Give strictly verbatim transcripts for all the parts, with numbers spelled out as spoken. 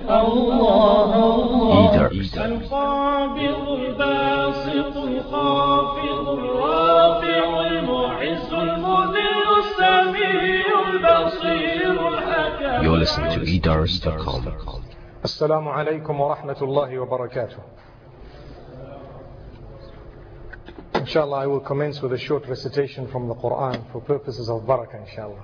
الله الله القابض الباسط الخافض الرافع المعز المذل السميع البصير الحكيم. You're listening to e dars dot com. Assalamu alaikum wa rahmatullahi wa barakatuh. Inshallah, I will commence with a short recitation from the Quran for purposes of barakah, inshallah.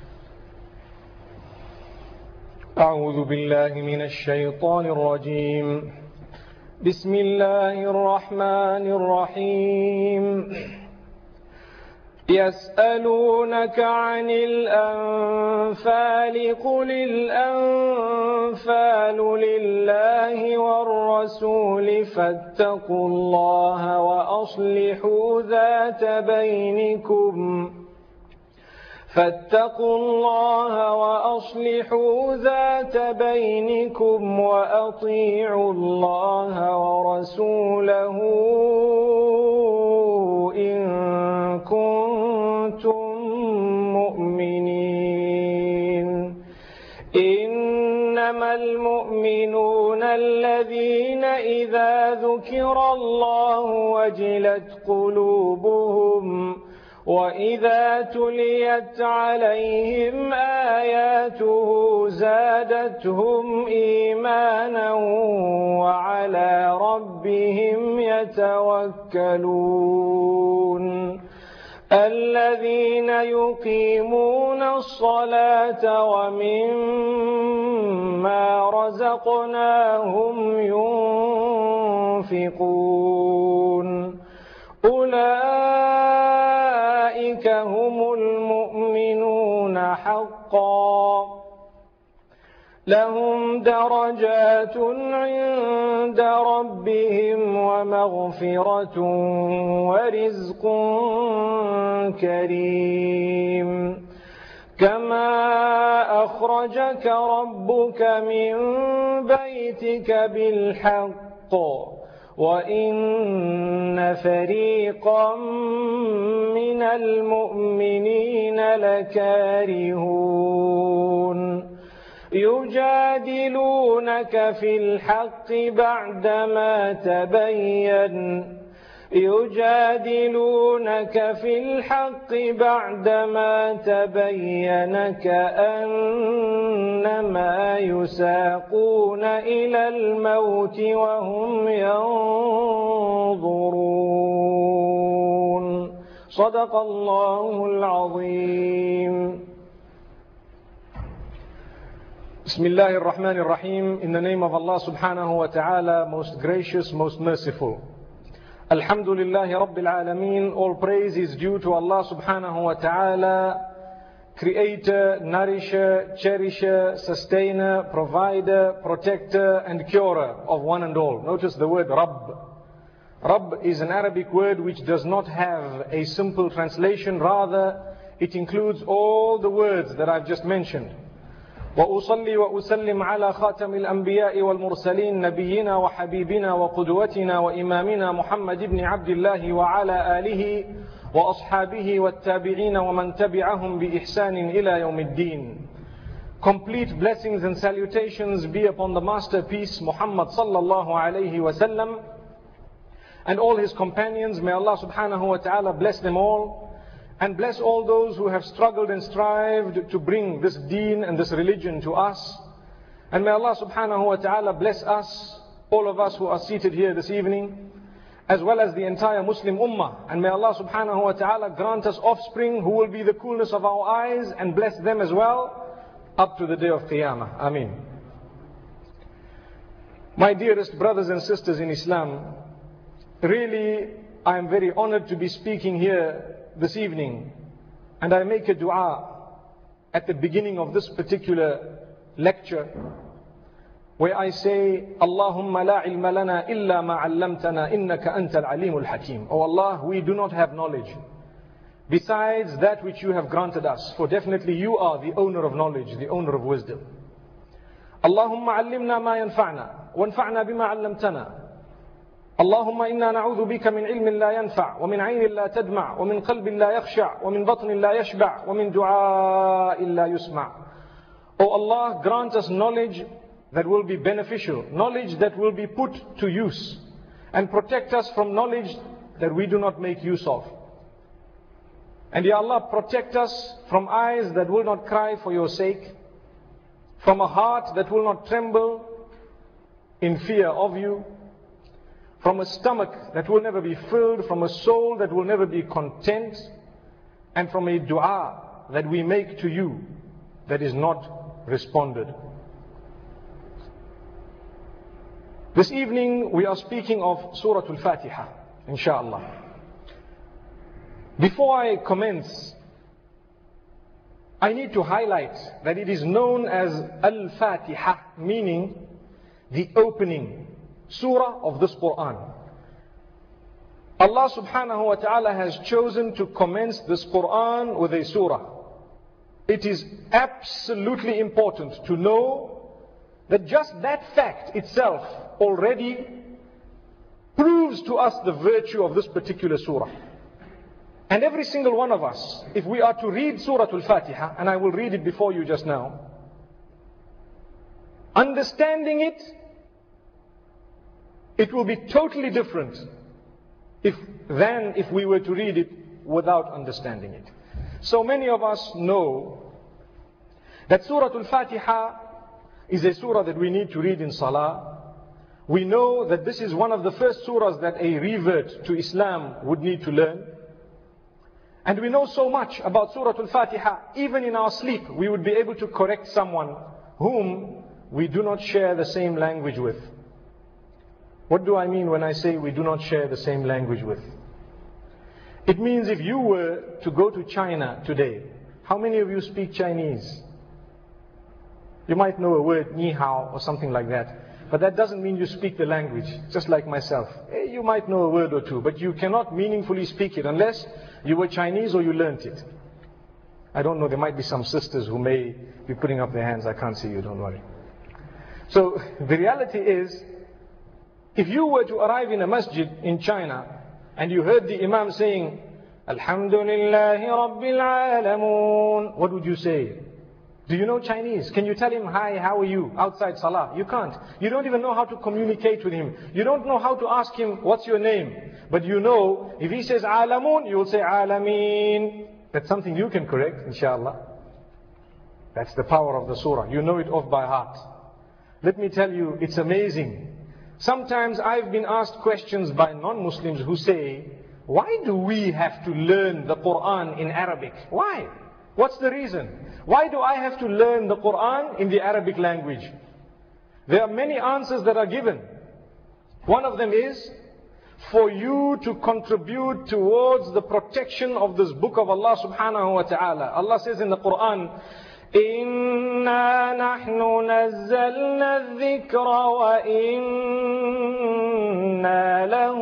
أعوذ بالله من الشيطان الرجيم. بسم الله الرحمن الرحيم. يسألونك عن الأنفال قل الأنفال لله والرسول فاتقوا الله وأصلحوا ذات بينكم فاتقوا الله وأصلحوا ذات بينكم وأطيعوا الله ورسوله إن كنتم مؤمنين. إنما المؤمنون الذين إذا ذكر الله وجلت قلوبهم وإذا تليت عليهم آياته زادتهم إيمانا وعلى ربهم يتوكلون. الذين يقيمون الصلاة ومما رزقناهم ينفقون أولئك هم المؤمنون حقا لهم درجات عند ربهم ومغفرة ورزق كريم. كما أخرجك ربك من بيتك بالحق وإن فريقا من المؤمنين لكارهون. يجادلونك في الحق بعدما تبين يجادلونك في الحق بعدما تبين كأنما يساقون إلى الموت وهم ينظرون. صدق الله العظيم. Bismillahir Rahmanir Rahim. In the name of Allah subhanahu wa ta'ala, most gracious, most merciful. Alhamdulillahi Rabbil Alameen. All praise is due to Allah subhanahu wa ta'ala, creator, nourisher, cherisher, sustainer, provider, protector and curer of one and all. Notice the word Rabb. Rabb is an Arabic word which does not have a simple translation. Rather, it includes all the words that I've just mentioned. وأصلي وأسلم على خاتم الأنبياء والمرسلين نبينا وحبيبنا وقدوتنا وإمامنا محمد بن عبد الله وعلى آله وأصحابه والتابعين ومن تبعهم بإحسان إلى يوم الدين. Complete blessings and salutations be upon the masterpiece Muhammad sallallahu alayhi wa sallam and all his companions. May Allah subhanahu wa ta'ala bless them all. And bless all those who have struggled and strived to bring this deen and this religion to us. And may Allah subhanahu wa ta'ala bless us, all of us who are seated here this evening, as well as the entire Muslim ummah. And may Allah subhanahu wa ta'ala grant us offspring who will be the coolness of our eyes and bless them as well up to the day of Qiyamah. Ameen. My dearest brothers and sisters in Islam, really I am very honored to be speaking here this evening, and I make a dua at the beginning of this particular lecture where I say, Allahumma la ilma lana illa ma 'allamtana innaka antal alimul hakim. Oh Allah, we do not have knowledge besides that which you have granted us, for definitely you are the owner of knowledge, the owner of wisdom. Allahumma 'allimna ma yanfa'na wanfa'na bima 'allamtana. اللهم إنا نعوذ بك من علم لا ينفع ومن عين لا تدمع ومن قلب لا يخشع ومن بطن لا يشبع ومن دعاء لا يسمع. O Allah, grant us knowledge that will be beneficial, knowledge that will be put to use, and protect us from knowledge that we do not make use of. And Ya Allah, protect us from eyes that will not cry for your sake, from a heart that will not tremble in fear of you, from a stomach that will never be filled, from a soul that will never be content, and from a dua that we make to you that is not responded. This evening we are speaking of Surah Al-Fatiha, inshallah. Before I commence, I need to highlight that it is known as Al-Fatiha, meaning the opening surah of this Quran. Allah subhanahu wa ta'ala has chosen to commence this Quran with a surah. It is absolutely important to know that just that fact itself already proves to us the virtue of this particular surah. And every single one of us, if we are to read Surah Al-Fatiha, and I will read it before you just now, understanding it, it will be totally different if, than if we were to read it without understanding it. So many of us know that Surah Al-Fatiha is a surah that we need to read in Salah. We know that this is one of the first surahs that a revert to Islam would need to learn. And we know so much about Surah Al-Fatiha, even in our sleep, we would be able to correct someone whom we do not share the same language with. What do I mean when I say we do not share the same language with? It means if you were to go to China today, how many of you speak Chinese? You might know a word, ni hao, or something like that. But that doesn't mean you speak the language, just like myself. You might know a word or two, but you cannot meaningfully speak it unless you were Chinese or you learnt it. I don't know, there might be some sisters who may be putting up their hands. I can't see you, don't worry. So the reality is, if you were to arrive in a masjid in China and you heard the imam saying, Alhamdulillahi Rabbil Alamoon, what would you say? Do you know Chinese? Can you tell him, hi, how are you? Outside Salah. You can't. You don't even know how to communicate with him. You don't know how to ask him, what's your name? But you know, if he says Alamoon, you will say Alameen. That's something you can correct, inshallah. That's the power of the surah. You know it off by heart. Let me tell you, it's amazing. Sometimes I've been asked questions by non-Muslims who say, why do we have to learn the Quran in Arabic? Why? What's the reason? Why do I have to learn the Quran in the Arabic language? There are many answers that are given. One of them is for you to contribute towards the protection of this book of Allah subhanahu wa ta'ala. Allah says in the Quran, إِنَّا نَحْنُ نَزَّلْنَا الذِّكْرَ وَإِنَّا لَهُ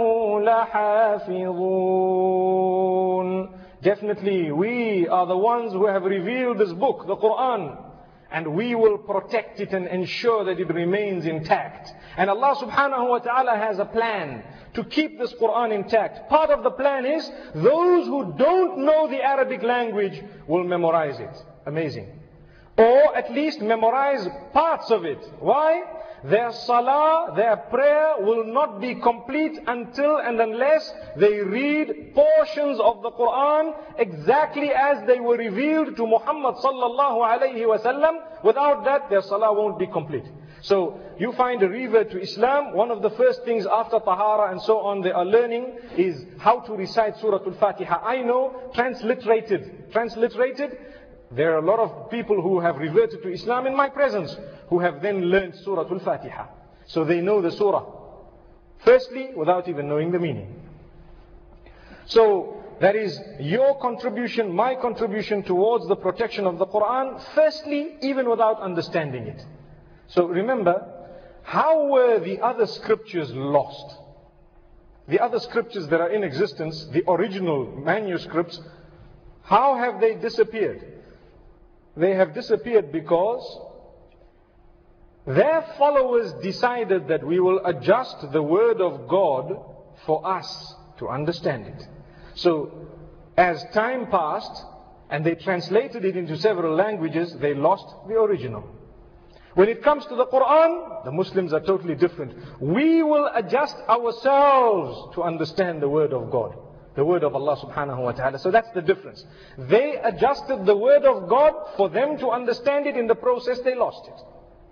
لَحَافِظُونَ. Definitely, we are the ones who have revealed this book, the Quran, and we will protect it and ensure that it remains intact. And Allah subhanahu wa ta'ala has a plan to keep this Quran intact. Part of the plan is, those who don't know the Arabic language will memorize it. Amazing. Or at least memorize parts of it. Why? Their salah, their prayer will not be complete until and unless they read portions of the Quran exactly as they were revealed to Muhammad sallallahu alayhi wa sallam. Without that, their salah won't be complete. So, you find a revert to Islam, one of the first things after Tahara and so on they are learning is how to recite Surah Al-Fatiha. I know, transliterated. Transliterated, there are a lot of people who have reverted to Islam in my presence, who have then learned Surah Al-Fatiha. So they know the surah. Firstly, without even knowing the meaning. So, that is your contribution, my contribution towards the protection of the Quran. Firstly, even without understanding it. So remember, how were the other scriptures lost? The other scriptures that are in existence, the original manuscripts, how have they disappeared? They have disappeared because their followers decided that we will adjust the word of God for us to understand it. So, as time passed and they translated it into several languages, they lost the original. When it comes to the Quran, the Muslims are totally different. We will adjust ourselves to understand the word of God, the word of Allah subhanahu wa ta'ala. So that's the difference. They adjusted the word of God. For them to understand it, in the process they lost it.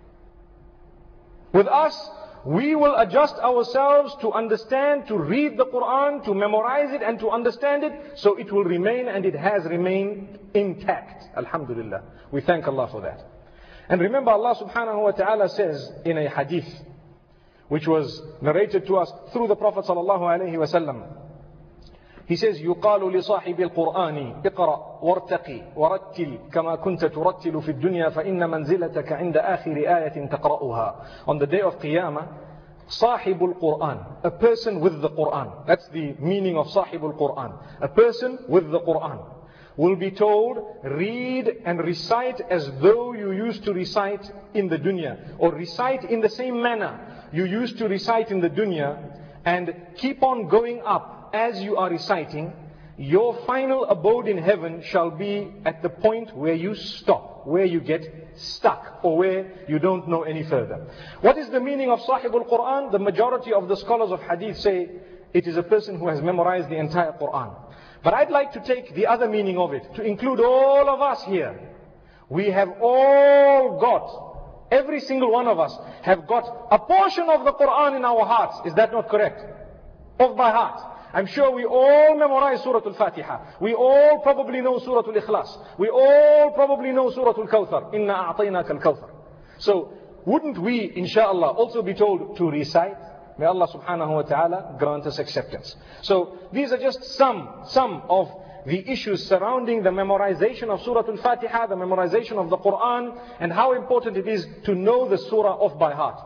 With us, we will adjust ourselves to understand, to read the Quran, to memorize it and to understand it, so it will remain, and it has remained intact. Alhamdulillah. We thank Allah for that. And remember, Allah subhanahu wa ta'ala says in a hadith, which was narrated to us through the Prophet sallallahu alayhi wa sallam, he says, يُقَالُ لِصَاحِبِ الْقُرْآنِ اقْرَأْ وَارْتَقِي وَرَتِّلْ كَمَا كُنْتَ تُرَتِّلُ فِي الدُّنْيَا فَإِنَّ مَنْزِلَتَكَ عِنْدَ آخِرِ آيَةٍ تَقْرَأُهَا. On the day of Qiyamah, صاحب القرآن, a person with the Quran. That's the meaning of صاحب القرآن. A person with the Quran will be told, read and recite as though you used to recite in the dunya, or recite in the same manner you used to recite in the dunya, and keep on going up as you are reciting. Your final abode in heaven shall be at the point where you stop, where you get stuck, or where you don't know any further. What is the meaning of Sahibul Quran? The majority of the scholars of hadith say it is a person who has memorized the entire Quran. But I'd like to take the other meaning of it, to include all of us here. We have all got, every single one of us have got a portion of the Quran in our hearts. Is that not correct? Of by heart. I'm sure we all memorize Surah Al-Fatiha. We all probably know Surah Al-Ikhlas. We all probably know Surah Al-Kawthar. Inna a'tainaka al-Kawthar. So, wouldn't we, inshallah, also be told to recite? May Allah subhanahu wa ta'ala grant us acceptance. So, these are just some, some of the issues surrounding the memorization of Surah Al-Fatiha, the memorization of the Quran, and how important it is to know the surah off by heart.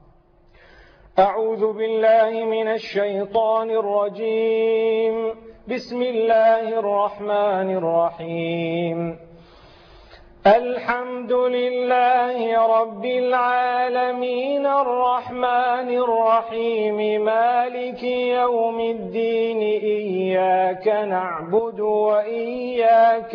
أعوذ بالله من الشيطان الرجيم بسم الله الرحمن الرحيم الحمد لله رب العالمين الرحمن الرحيم مالك يوم الدين إياك نعبد وإياك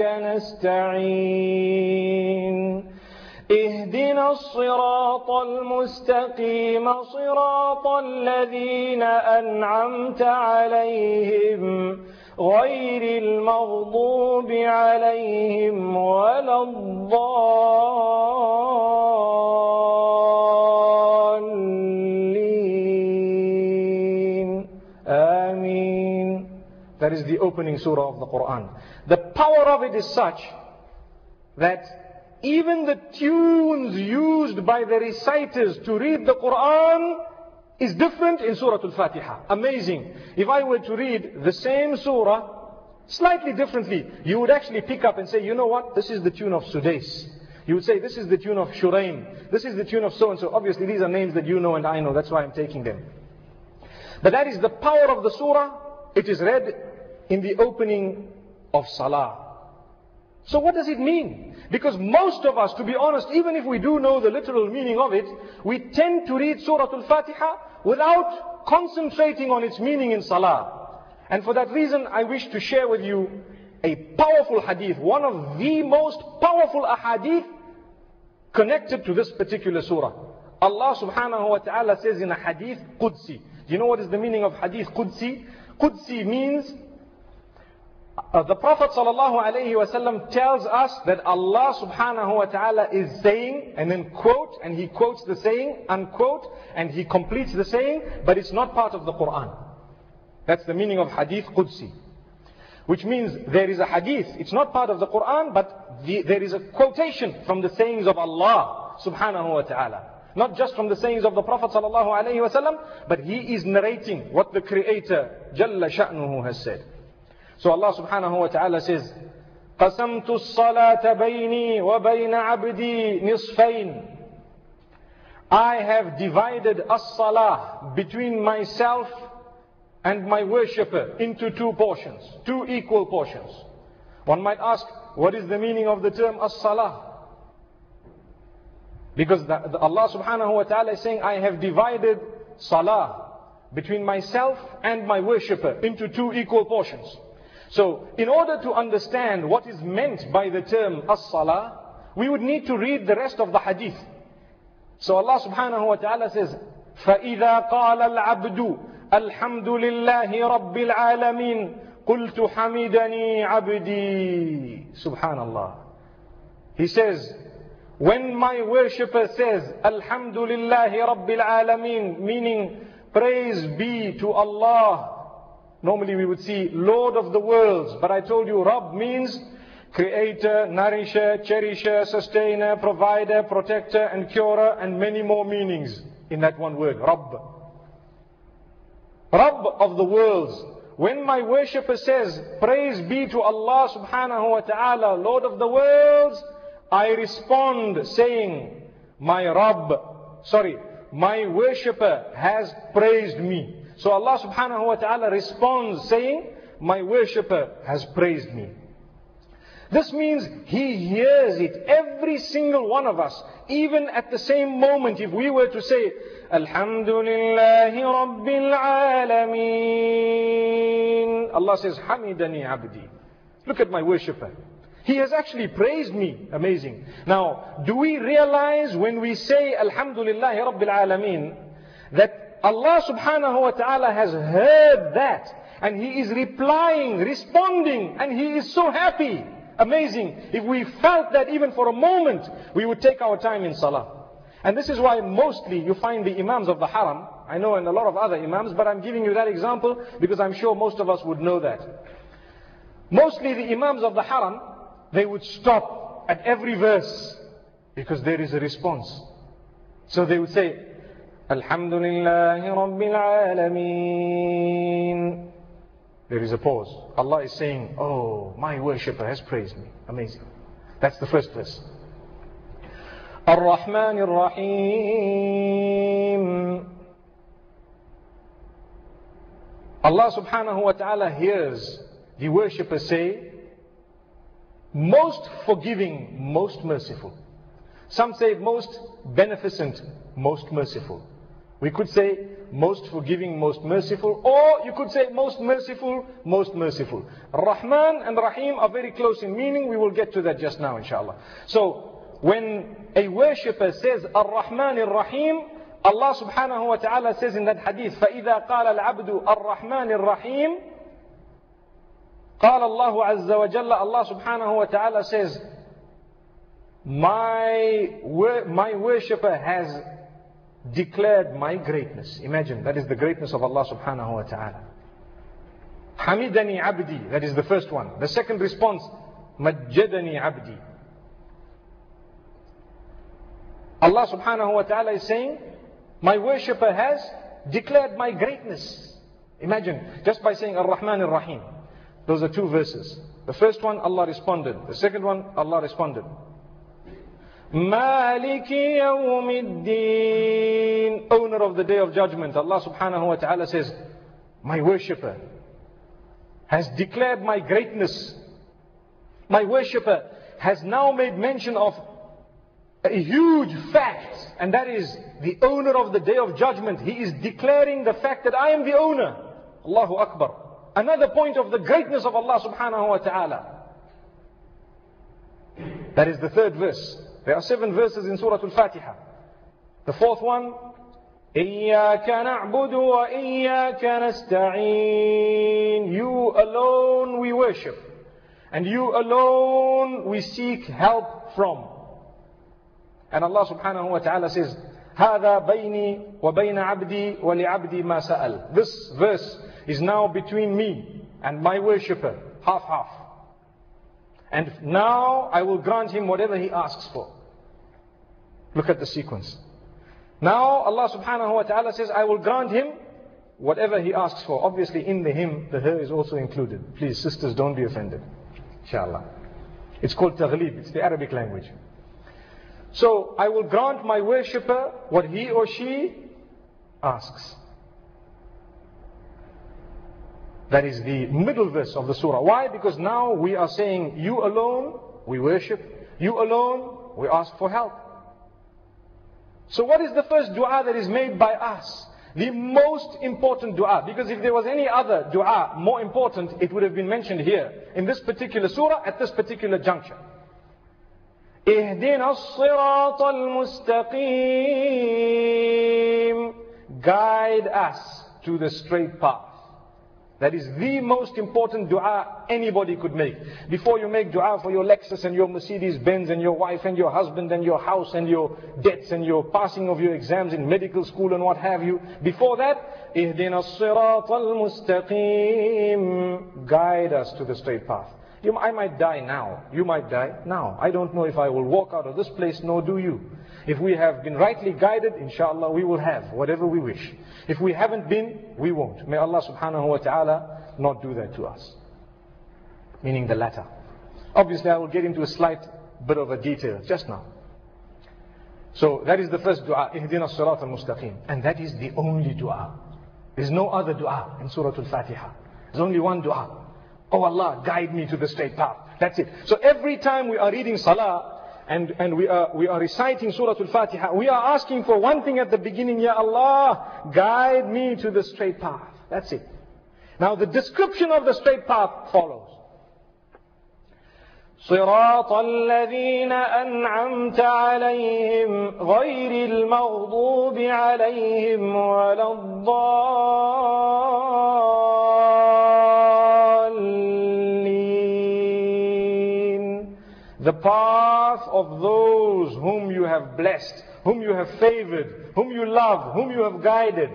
نستعين اهدنا الصراط المستقيم صراط الذين أنعمت عليهم غير المغضوب عليهم ولا الضالين آمين. That is the opening surah of the Quran. The power of it is such that even the tunes used by the reciters to read the Quran is different in Surah Al-Fatiha. Amazing. If I were to read the same surah slightly differently, you would actually pick up and say, you know what, this is the tune of Sudais. You would say, this is the tune of Shuraim. This is the tune of so-and-so. Obviously these are names that you know and I know. That's why I'm taking them. But that is the power of the surah. It is read in the opening of Salah. So what does it mean? Because most of us, to be honest, even if we do know the literal meaning of it, we tend to read Surah Al-Fatiha without concentrating on its meaning in Salah. And for that reason, I wish to share with you a powerful hadith, one of the most powerful ahadith connected to this particular surah. Allah subhanahu wa ta'ala says in a hadith Qudsi. Do you know what is the meaning of hadith Qudsi? Qudsi means Uh, the Prophet sallallahu alaihi wasallam tells us that Allah subhanahu wa ta'ala is saying, and then quote, and he quotes the saying, unquote, and he completes the saying, but it's not part of the Quran. That's the meaning of hadith Qudsi. Which means there is a hadith, it's not part of the Quran, but the, there is a quotation from the sayings of Allah subhanahu wa ta'ala. Not just from the sayings of the Prophet sallallahu alaihi wasallam, but he is narrating what the Creator Jalla Sha'nuhu has said. So Allah subhanahu wa ta'ala says, قَسَمْتُ الصَّلَاةَ بَيْنِي وَبَيْنَ عَبْدِي نِصْفَيْنِ. I have divided as-salah between myself and my worshipper into two portions, two equal portions. One might ask, what is the meaning of the term as-salah? Because the, the Allah subhanahu wa ta'ala is saying, I have divided salah between myself and my worshipper into two equal portions. So, in order to understand what is meant by the term as-salah, we would need to read the rest of the hadith. So Allah subhanahu wa ta'ala says, فَإِذَا قَالَ الْعَبْدُ الْحَمْدُ لِلَّهِ رَبِّ الْعَالَمِينَ قُلْتُ حَمِدَنِي عَبْدِي. Subhanallah. He says, when my worshipper says, Alhamdulillahi Rabbil Alameen, meaning praise be to Allah. Normally we would see Lord of the worlds, but I told you Rabb means creator, nourisher, cherisher, sustainer, provider, protector and curer, and many more meanings in that one word, Rabb. Rabb of the worlds. When my worshipper says, praise be to Allah subhanahu wa ta'ala, Lord of the worlds, I respond saying, my Rabb, sorry, my worshipper has praised me. So Allah subhanahu wa ta'ala responds saying, my worshipper has praised me. This means He hears it, every single one of us. Even at the same moment, if we were to say, Alhamdulillahi Rabbil Alameen, Allah says, Hamidani Abdi. Look at my worshipper. He has actually praised me. Amazing. Now, do we realize when we say Alhamdulillahi Rabbil Alameen, that Allah subhanahu wa ta'ala has heard that, and He is replying, responding, and He is so happy. Amazing. If we felt that even for a moment, we would take our time in salah. And this is why mostly you find the imams of the haram, I know and a lot of other imams, but I'm giving you that example because I'm sure most of us would know that. Mostly the imams of the haram, they would stop at every verse because there is a response. So they would say, Alhamdulillahi Rabbil Alameen. There is a pause. Allah is saying, oh, my worshipper has praised me. Amazing. That's the first verse. Ar-Rahman Ar-Rahim. Allah subhanahu wa ta'ala hears the worshipper say, most forgiving, most merciful. Some say most beneficent, most merciful. We could say most forgiving, most merciful, or you could say most merciful, most merciful. Rahman and Rahim are very close in meaning. We will get to that just now, inshallah. So, when a worshipper says Ar-Rahman Ar-Rahim, Allah subhanahu wa ta'ala says in that hadith, فَإِذَا قَالَ الْعَبْدُ Ar-Rahman Ar-Rahim, قال الله عز وجل, Allah subhanahu wa ta'ala says, my, my worshipper has declared my greatness. Imagine, that is the greatness of Allah subhanahu wa ta'ala. Hamidani abdi, that is the first one. The second response, Majjadani abdi. Allah subhanahu wa ta'ala is saying, my worshipper has declared my greatness. Imagine, just by saying Ar-Rahman Ar-Rahim. Those are two verses. The first one, Allah responded. The second one, Allah responded. Maliki yawmiddin, owner of the day of judgment. Allah subhanahu wa ta'ala says, my worshipper has declared my greatness. My worshipper has now made mention of a huge fact, and that is the owner of the day of judgment. He is declaring the fact that I am the owner. Allahu Akbar. Another point of the greatness of Allah subhanahu wa ta'ala. That is the third verse. There are seven verses in Surah Al-Fatiha. The fourth one, إِيَّاكَ نَعْبُدُ وَإِيَّاكَ نَسْتَعِينُ. You alone we worship, and you alone we seek help from. And Allah subhanahu wa ta'ala says, هَذَا بَيْنِي وَبَيْنَ عَبْدِي وَلِعَبْدِي مَا سَأَلْ. This verse is now between me and my worshipper, half-half. And now I will grant him whatever he asks for. Look at the sequence. Now Allah subhanahu wa ta'ala says, I will grant him whatever he asks for. Obviously in the him, the her is also included. Please, sisters, don't be offended. Inshallah. It's called taghlib. It's the Arabic language. So, I will grant my worshipper what he or she asks. That is the middle verse of the surah. Why? Because now we are saying, you alone we worship, you alone we ask for help. So what is the first dua that is made by us? The most important dua. Because if there was any other dua more important, it would have been mentioned here, in this particular surah, at this particular juncture. اهدنا الصراط المستقيم. Guide us to the straight path. That is the most important dua anybody could make. Before you make dua for your Lexus and your Mercedes Benz and your wife and your husband and your house and your debts and your passing of your exams in medical school and what have you, before that, اهدنا الصراط المستقيم. Guide us to the straight path. You, I might die now. You might die now. I don't know if I will walk out of this place, nor do you. If we have been rightly guided, inshallah, we will have whatever we wish. If we haven't been, we won't. May Allah subhanahu wa ta'ala not do that to us. Meaning the latter. Obviously, I will get into a slight bit of a detail just now. So, that is the first dua, اهدنا الصراط المستقيم. And that is the only dua. There's no other dua in Surah Al-Fatiha. There's only one dua. Oh Allah, guide me to the straight path. That's it. So every time we are reading Salah, and, and we are, we are reciting Surah Al-Fatiha, we are asking for one thing at the beginning, Ya Allah, guide me to the straight path. That's it. Now the description of the straight path follows. صراط الذين أنعمت عليهم غير المغضوب عليهم ولا الضالين. The path of those whom you have blessed, whom you have favored, whom you love, whom you have guided.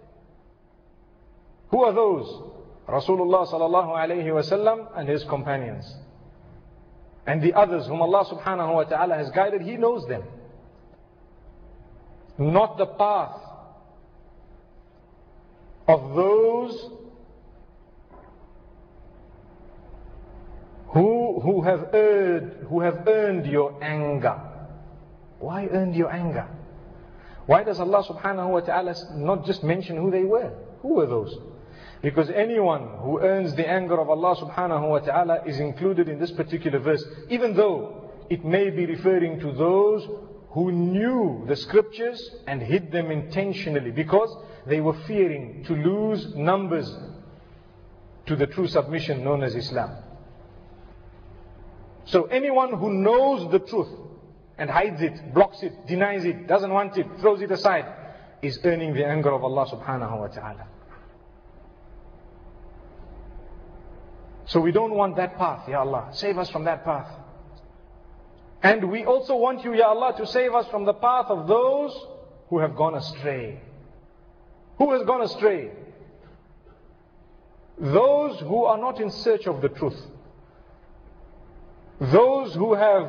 Who are those? Rasulullah sallallahu alayhi wa sallam and his companions. And the others whom Allah subhanahu wa ta'ala has guided, He knows them. Not the path of those who, who, have earned, who have earned your anger. Why earned your anger? Why does Allah subhanahu wa ta'ala not just mention who they were? Who were those? Because anyone who earns the anger of Allah subhanahu wa ta'ala is included in this particular verse, even though it may be referring to those who knew the scriptures and hid them intentionally because they were fearing to lose numbers to the true submission known as Islam. So anyone who knows the truth and hides it, blocks it, denies it, doesn't want it, throws it aside, is earning the anger of Allah subhanahu wa ta'ala. So we don't want that path, Ya Allah. Save us from that path. And we also want you, Ya Allah, to save us from the path of those who have gone astray. Who has gone astray? Those who are not in search of the truth. Those who have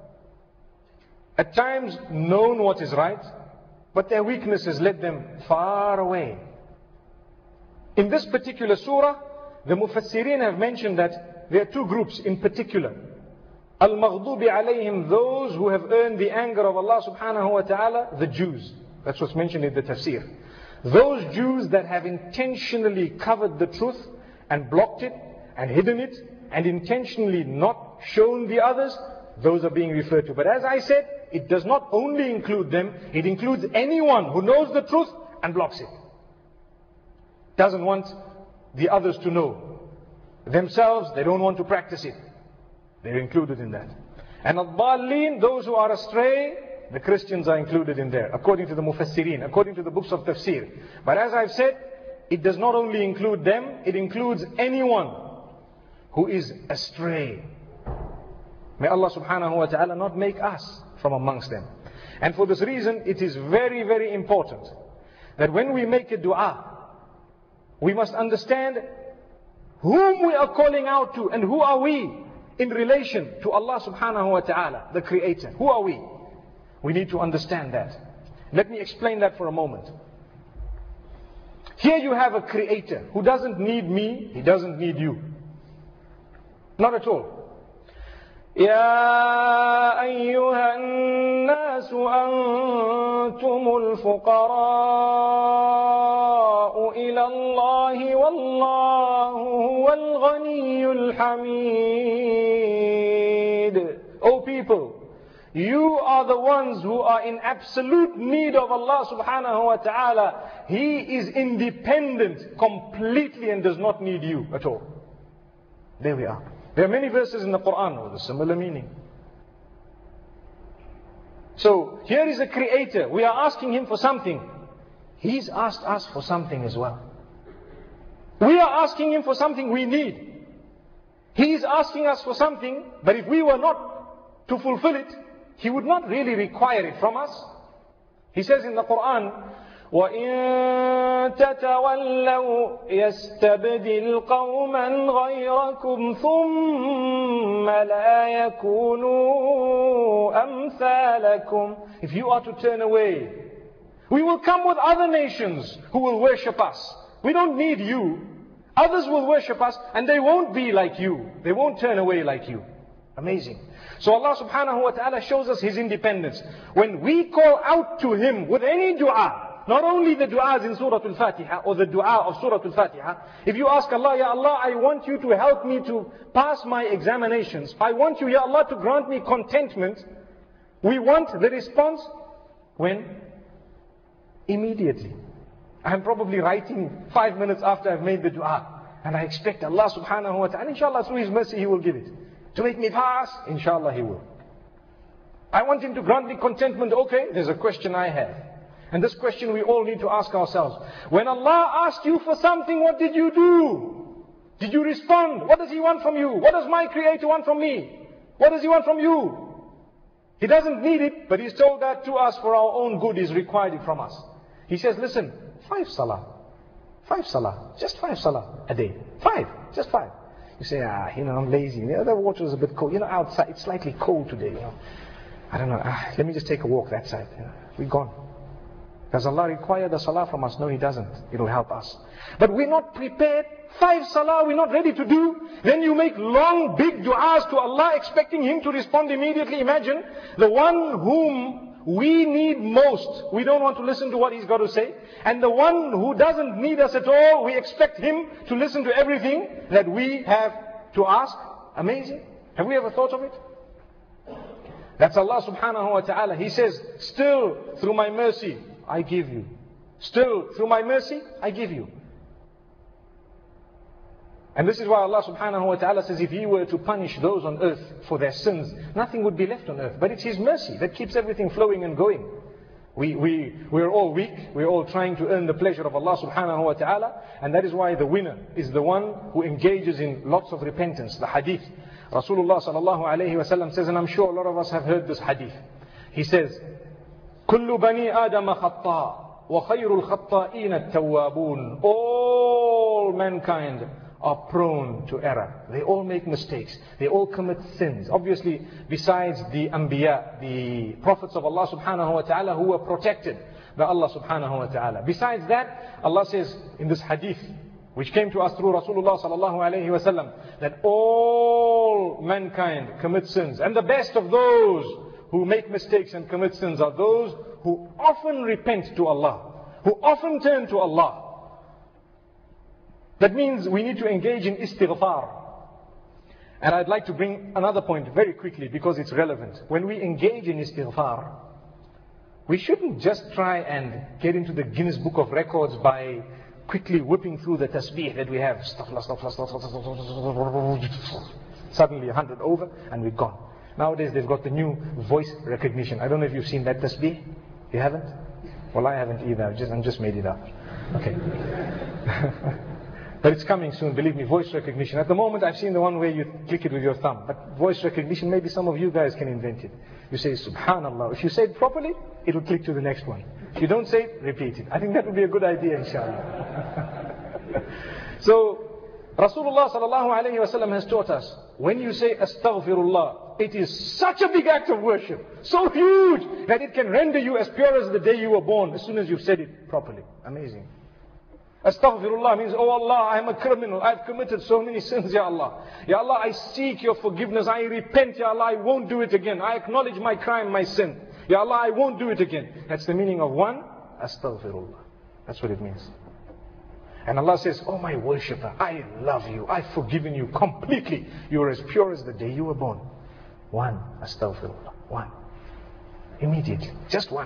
at times known what is right, but their weaknesses led them far away. In this particular surah, the Mufassirin have mentioned that there are two groups in particular. Al-Maghdubi alayhim, those who have earned the anger of Allah subhanahu wa ta'ala, the Jews. That's what's mentioned in the tafsir. Those Jews that have intentionally covered the truth and blocked it and hidden it and intentionally not shown the others, those are being referred to. But as I said, it does not only include them, it includes anyone who knows the truth and blocks it. Doesn't want the others to know. Themselves, they don't want to practice it. They're included in that. And al-dallin, those who are astray, the Christians are included in there, according to the Mufassirin, according to the books of tafsir. But as I've said, it does not only include them, it includes anyone who is astray. May Allah subhanahu wa ta'ala not make us from amongst them. And for this reason, it is very, very important that when we make a dua, we must understand whom we are calling out to and who are we in relation to Allah subhanahu wa ta'ala, the Creator. Who are we? We need to understand that. Let me explain that for a moment. Here you have a Creator who doesn't need me, He doesn't need you. Not at all. يا أيها الناس أنتم الفقراء إلى الله والله هو الغني الحميد. O people, you are the ones who are in absolute need of Allah subhanahu wa ta'ala. He is independent completely and does not need you at all. There we are. There are many verses in the Quran with a similar meaning. So here is a creator. We are asking him for something. He's asked us for something as well. We are asking him for something we need. He's asking us for something, but if we were not to fulfill it, he would not really require it from us. He says in the Quran, وَإِن تَتَوَلَّوْا يَسْتَبْدِلْ قَوْمًا غَيْرَكُمْ ثُمَّ لَا يَكُونُوا أَمْثَالَكُمْ. If you are to turn away, we will come with other nations who will worship us. We don't need you. Others will worship us and they won't be like you. They won't turn away like you. Amazing. So Allah subhanahu wa ta'ala shows us His independence. When we call out to Him with any dua, not only the du'as in Surah Al-Fatiha or the dua of Surah Al-Fatiha, if you ask Allah, Ya Allah, I want you to help me to pass my examinations. I want you, Ya Allah, to grant me contentment. We want the response when? Immediately. I'm probably writing five minutes after I've made the dua. And I expect Allah subhanahu wa ta'ala, inshallah through His mercy He will give it. To make me pass, inshallah He will. I want Him to grant me contentment. Okay, there's a question I have. And this question we all need to ask ourselves. When Allah asked you for something, what did you do? Did you respond? What does He want from you? What does my Creator want from me? What does He want from you? He doesn't need it, but He's told that to us for our own good. He's required it from us. He says, listen, five salah. Five salah. Just five salah a day. Five. Just five. You say, ah, you know, I'm lazy. You know, the water is a bit cold. You know, outside, it's slightly cold today, you know. I don't know. Ah, let me just take a walk that side. You know, we're gone. Does Allah require the salah from us? No, He doesn't. It'll help us. But we're not prepared. Five salah we're not ready to do. Then you make long, big du'as to Allah expecting Him to respond immediately. Imagine the one whom we need most. We don't want to listen to what He's got to say. And the one who doesn't need us at all, we expect Him to listen to everything that we have to ask. Amazing. Have we ever thought of it? That's Allah subhanahu wa ta'ala. He says, still through my mercy, I give you. Still, through my mercy, I give you. And this is why Allah subhanahu wa ta'ala says, if He were to punish those on earth for their sins, nothing would be left on earth. But it's His mercy that keeps everything flowing and going. We, we, we're all weak. We're all trying to earn the pleasure of Allah subhanahu wa ta'ala. And that is why the winner is the one who engages in lots of repentance. The hadith. Rasulullah sallallahu alayhi wa sallam says, and I'm sure a lot of us have heard this hadith. He says, كل بني آدم خطاء وخير الخطائين التوابون. All mankind are prone to error. They all make mistakes. They all commit sins. Obviously, besides the Anbiya, the prophets of Allah subhanahu wa ta'ala who were protected by Allah subhanahu wa ta'ala. Besides that, Allah says in this hadith, which came to us through Rasulullah sallallahu alayhi wa sallam, that all mankind commit sins. And the best of those who make mistakes and commit sins are those who often repent to Allah, who often turn to Allah. That means we need to engage in istighfar. And I'd like to bring another point very quickly because it's relevant. When we engage in istighfar, we shouldn't just try and get into the Guinness Book of Records by quickly whipping through the tasbih that we have. Suddenly a hundred over and we're gone. Nowadays they've got the new voice recognition. I don't know if you've seen that tasbih. You haven't? Well, I haven't either. I've just, I'm just made it up. Okay. But it's coming soon, believe me, voice recognition. At the moment I've seen the one where you click it with your thumb. But voice recognition, maybe some of you guys can invent it. You say, Subhanallah. If you say it properly, it will click to the next one. If you don't say it, repeat it. I think that would be a good idea, inshallah. So, Rasulullah sallallahu alayhi wa sallam has taught us, when you say astaghfirullah, it is such a big act of worship, so huge, that it can render you as pure as the day you were born, as soon as you've said it properly. Amazing. Astaghfirullah means, oh Allah, I am a criminal. I've committed so many sins, Ya Allah. Ya Allah, I seek your forgiveness. I repent, Ya Allah, I won't do it again. I acknowledge my crime, my sin. Ya Allah, I won't do it again. That's the meaning of one, astaghfirullah. That's what it means. And Allah says, oh my worshipper, I love you. I've forgiven you completely. You are as pure as the day you were born. One, astaghfirullah. One. Immediately. Just one.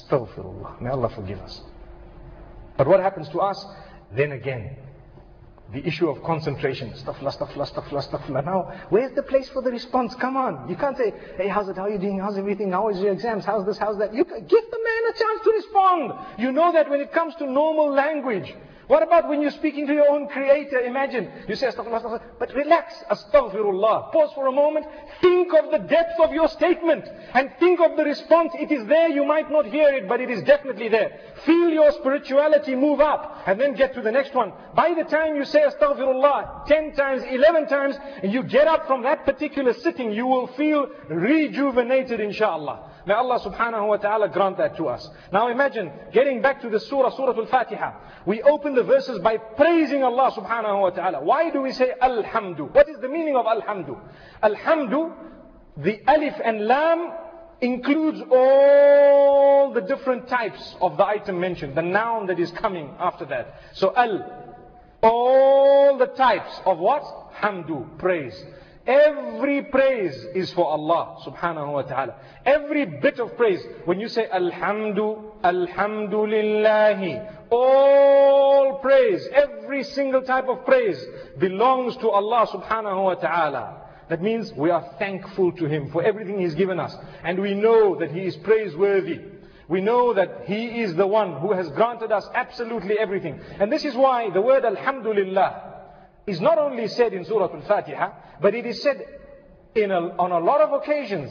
Astaghfirullah. May Allah forgive us. But what happens to us? Then again, the issue of concentration. Astaghfirullah, astaghfirullah, astaghfirullah, astaghfirullah. Now, where's the place for the response? Come on. You can't say, hey, how's it? How are you doing? How's everything? How is your exams? How's this? How's that? You give the man a chance to respond. You know that when it comes to normal language. What about when you're speaking to your own creator? Imagine, you say astaghfirullah, astaghfirullah, but relax, astaghfirullah. Pause for a moment, think of the depth of your statement, and think of the response. It is there, you might not hear it, but it is definitely there. Feel your spirituality move up, and then get to the next one. By the time you say astaghfirullah ten times, eleven times, and you get up from that particular sitting, you will feel rejuvenated, inshallah. May Allah subhanahu wa ta'ala grant that to us. Now imagine, getting back to the surah, Surah Al-Fatiha. We open the verses by praising Allah subhanahu wa ta'ala. Why do we say Alhamdu? What is the meaning of Alhamdu? Alhamdu, the alif and lam includes all the different types of the item mentioned, the noun that is coming after that. So al, all the types of what? Hamdu, praise. Every praise is for Allah subhanahu wa ta'ala. Every bit of praise. When you say Alhamdu, Alhamdulillahi, all praise, every single type of praise belongs to Allah subhanahu wa ta'ala. That means we are thankful to Him for everything He's given us. And we know that He is praiseworthy. We know that He is the one who has granted us absolutely everything. And this is why the word Alhamdulillah is not only said in Surah Al-Fatiha, but it is said in a, on a lot of occasions.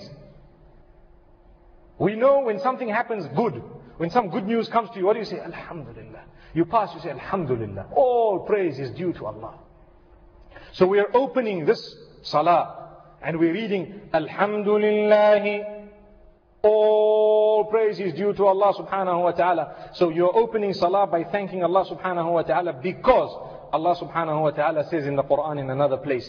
We know when something happens good, when some good news comes to you, what do you say? Alhamdulillah. You pass, you say Alhamdulillah. All praise is due to Allah. So we are opening this salah and we're reading Alhamdulillah. All praise is due to Allah subhanahu wa ta'ala. So you're opening salah by thanking Allah subhanahu wa ta'ala, because Allah subhanahu wa ta'ala says in the Quran in another place,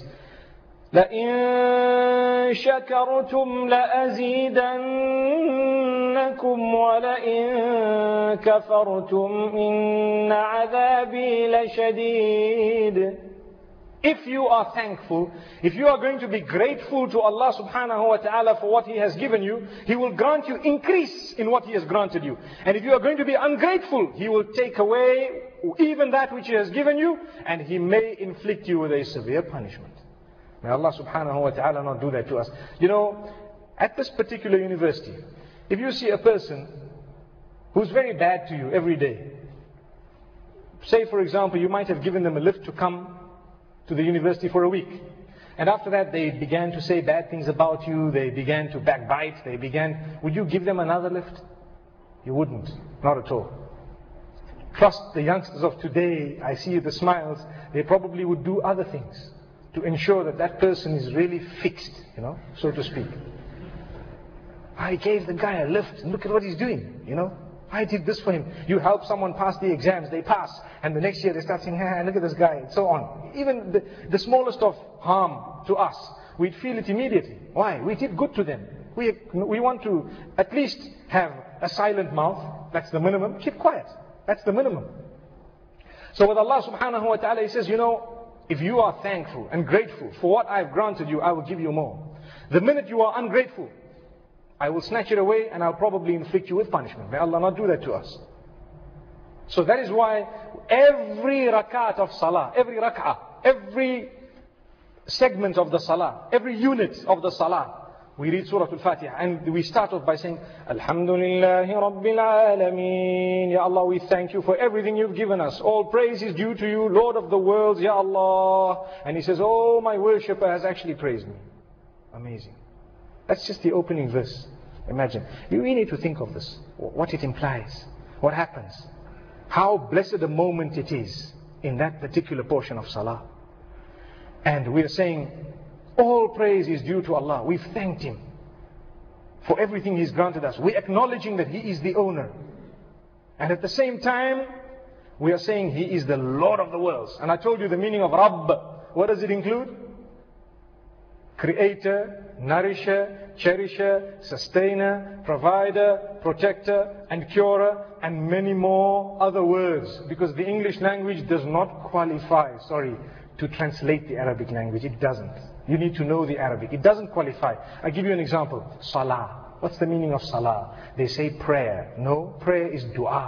لَإِن شَكَرْتُمْ لَأَزِيدَنَّكُمْ وَلَئِن كَفَرْتُمْ إِنَّ عَذَابِي لَشَدِيدٌ. If you are thankful, if you are going to be grateful to Allah subhanahu wa ta'ala for what He has given you, He will grant you increase in what He has granted you. And if you are going to be ungrateful, He will take away even that which He has given you, and He may inflict you with a severe punishment. May Allah subhanahu wa ta'ala not do that to us. You know, at this particular university, if you see a person who's very bad to you every day, say for example, you might have given them a lift to come to the university for a week. And after that they began to say bad things about you, they began to backbite, they began, would you give them another lift? You wouldn't, not at all. Trust the youngsters of today, I see the smiles, they probably would do other things to ensure that that person is really fixed, you know, so to speak. I gave the guy a lift, and look at what he's doing, you know. I did this for him. You help someone pass the exams, they pass. And the next year they start saying, hey, look at this guy, and so on. Even the, the smallest of harm to us, we'd feel it immediately. Why? We did good to them. We, we want to at least have a silent mouth. That's the minimum. Keep quiet. That's the minimum. So with Allah subhanahu wa ta'ala, He says, you know, if you are thankful and grateful for what I've granted you, I will give you more. The minute you are ungrateful, I will snatch it away and I'll probably inflict you with punishment. May Allah not do that to us. So that is why every rakat of salah, every rak'ah, every segment of the salah, every unit of the salah, we read Surah Al-Fatiha and we start off by saying, Alhamdulillahi Rabbil Alameen. Ya Allah, we thank you for everything you've given us. All praise is due to you, Lord of the worlds, Ya Allah. And he says, oh, my worshipper has actually praised me. Amazing. That's just the opening verse. Imagine. You really need to think of this. What it implies. What happens. How blessed a moment it is in that particular portion of salah. And we are saying, all praise is due to Allah. We've thanked Him for everything He's granted us. We're acknowledging that He is the owner. And at the same time, we are saying He is the Lord of the worlds. And I told you the meaning of Rabb. What does it include? Creator, nourisher, cherisher, sustainer, provider, protector, and curer, and many more other words. Because the English language does not qualify, sorry, to translate the Arabic language. It doesn't. You need to know the Arabic. It doesn't qualify. I'll give you an example. Salah. What's the meaning of salah? They say prayer. No, prayer is dua.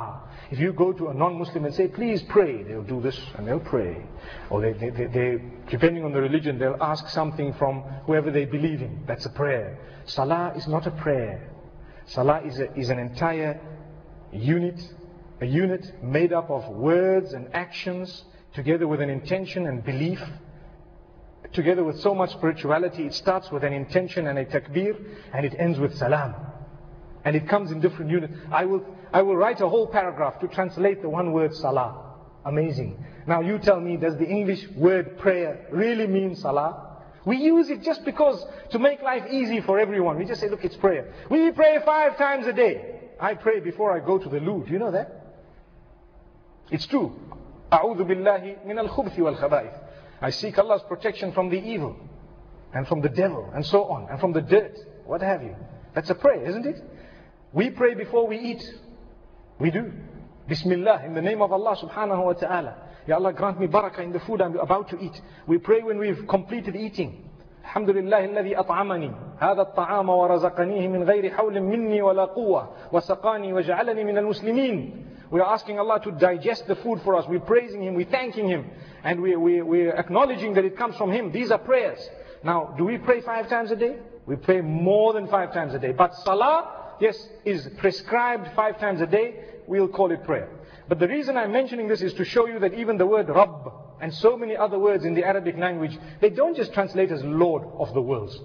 If you go to a non-Muslim and say, please pray, they'll do this and they'll pray. Or they, they, they, they, depending on the religion, they'll ask something from whoever they believe in. That's a prayer. Salah is not a prayer. Salah is, a, is an entire unit, a unit made up of words and actions, together with an intention and belief, together with so much spirituality. It starts with an intention and a takbir, and it ends with salam. And it comes in different units. I will, I will write a whole paragraph to translate the one word salah. Amazing. Now you tell me, does the English word prayer really mean salah? We use it just because to make life easy for everyone. We just say, look, it's prayer. We pray five times a day. I pray before I go to the loo. Do you know that? It's true. أعوذ بالله من الخبث والخبائث. I seek Allah's protection from the evil and from the devil and so on, and from the dirt, what have you. That's a prayer, isn't it? We pray before we eat. We do. Bismillah, in the name of Allah subhanahu wa ta'ala. Ya Allah, grant me barakah in the food I'm about to eat. We pray when we've completed eating. Alhamdulillah alladhi at'amani hadha at-ta'ama wa razaqanihi min ghayri hawlin minni wa la quwwa wa saqani wa ja'alani min al-muslimin. We are asking Allah to digest the food for us. We're praising Him, we're thanking Him, and we, we, we're acknowledging that it comes from Him. These are prayers. Now, do we pray five times a day? We pray more than five times a day. But salah, yes, is prescribed five times a day. We'll call it prayer. But the reason I'm mentioning this is to show you that even the word Rabb and so many other words in the Arabic language, they don't just translate as Lord of the worlds.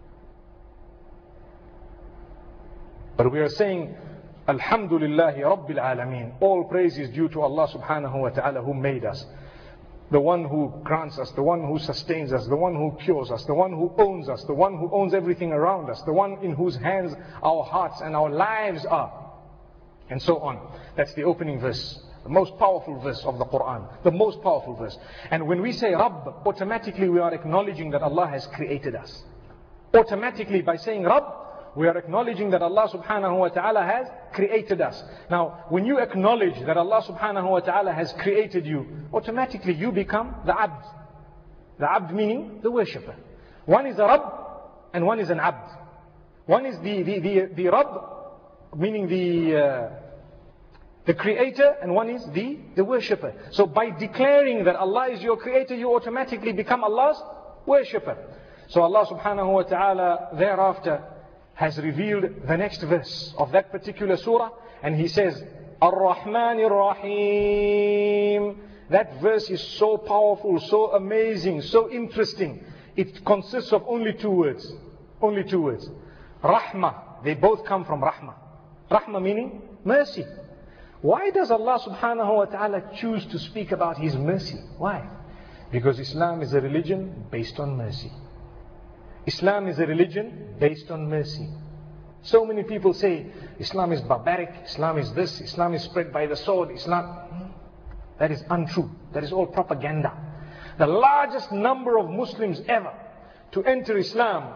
But we are saying, Alhamdulillahi Rabbil Alameen. All praise is due to Allah subhanahu wa ta'ala who made us. The one who grants us, the one who sustains us, the one who cures us, the one who owns us, the one who owns everything around us, the one in whose hands our hearts and our lives are. And so on. That's the opening verse. The most powerful verse of the Quran. The most powerful verse. And when we say Rabb, automatically we are acknowledging that Allah has created us. Automatically by saying Rabb, we are acknowledging that Allah subhanahu wa ta'ala has created us. Now, when you acknowledge that Allah subhanahu wa ta'ala has created you, automatically you become the Abd. The Abd meaning the worshipper. One is a Rabb and one is an Abd. One is the, the, the, the Rabb, meaning the, uh, the creator, and one is the, the worshipper. So by declaring that Allah is your creator, you automatically become Allah's worshipper. So Allah subhanahu wa ta'ala thereafter has revealed the next verse of that particular surah, and He says, Ar-Rahman Ar-Rahim. That verse is so powerful, so amazing, so interesting. It consists of only two words. Only two words. Rahmah. They both come from Rahmah. Rahmah meaning mercy. Why does Allah subhanahu wa ta'ala choose to speak about His mercy? Why? Because Islam is a religion based on mercy. Islam is a religion based on mercy. So many people say Islam is barbaric, Islam is this, Islam is spread by the sword, Islam. That is untrue. That is all propaganda. The largest number of Muslims ever to enter Islam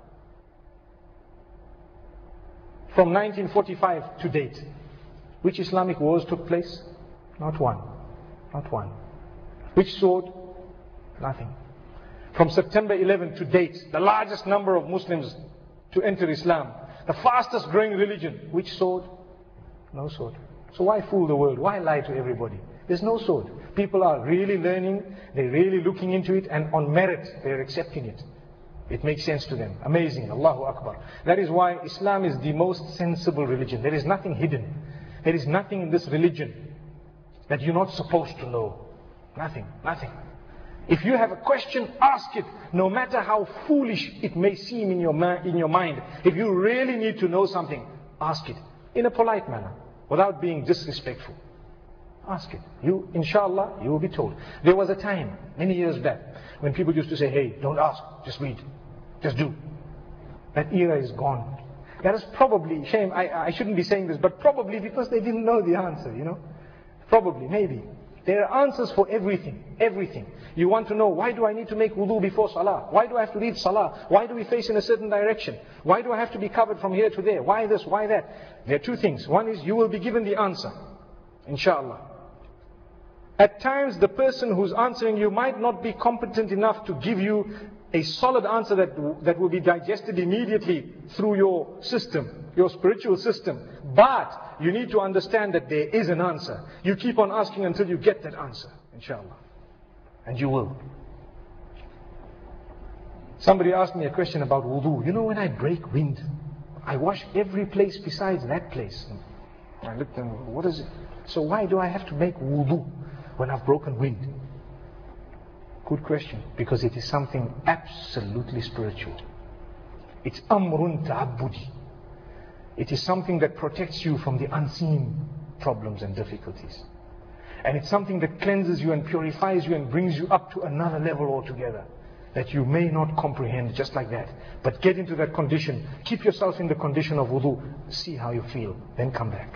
from nineteen forty-five to date. Which Islamic wars took place? Not one. Not one. Which sword? Nothing. From September eleventh to date, the largest number of Muslims to enter Islam. The fastest growing religion. Which sword? No sword. So why fool the world? Why lie to everybody? There's no sword. People are really learning, they're really looking into it, and on merit, they're accepting it. It makes sense to them. Amazing. Allahu Akbar. That is why Islam is the most sensible religion. There is nothing hidden. There is nothing in this religion that you're not supposed to know. Nothing. Nothing. If you have a question, ask it, no matter how foolish it may seem in your, ma- in your mind. If you really need to know something, ask it in a polite manner, without being disrespectful. Ask it. You, inshallah, you will be told. There was a time, many years back, when people used to say, hey, don't ask, just read, just do. That era is gone. That is probably, shame, I, I shouldn't be saying this, but probably because they didn't know the answer, you know. Probably, maybe. There are answers for everything, everything. You want to know, why do I need to make wudu before salah? Why do I have to read salah? Why do we face in a certain direction? Why do I have to be covered from here to there? Why this, why that? There are two things. One is, you will be given the answer, inshallah. At times, the person who's answering you might not be competent enough to give you a solid answer that, that will be digested immediately through your system, your spiritual system. But you need to understand that there is an answer. You keep on asking until you get that answer, inshallah. And you will. Somebody asked me a question about wudu. You know, when I break wind, I wash every place besides that place. I looked at them, what is it? So why do I have to make wudu when I've broken wind? Good question. Because it is something absolutely spiritual. It's amrun ta'abbudi. It is something that protects you from the unseen problems and difficulties. And it's something that cleanses you and purifies you and brings you up to another level altogether that you may not comprehend just like that. But get into that condition. Keep yourself in the condition of wudu. See how you feel. Then come back.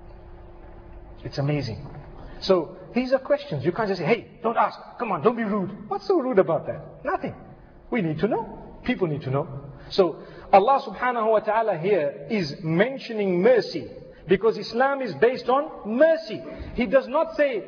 It's amazing. So these are questions. You can't just say, hey, don't ask. Come on, don't be rude. What's so rude about that? Nothing. We need to know. People need to know. So Allah subhanahu wa ta'ala here is mentioning mercy, because Islam is based on mercy. He does not say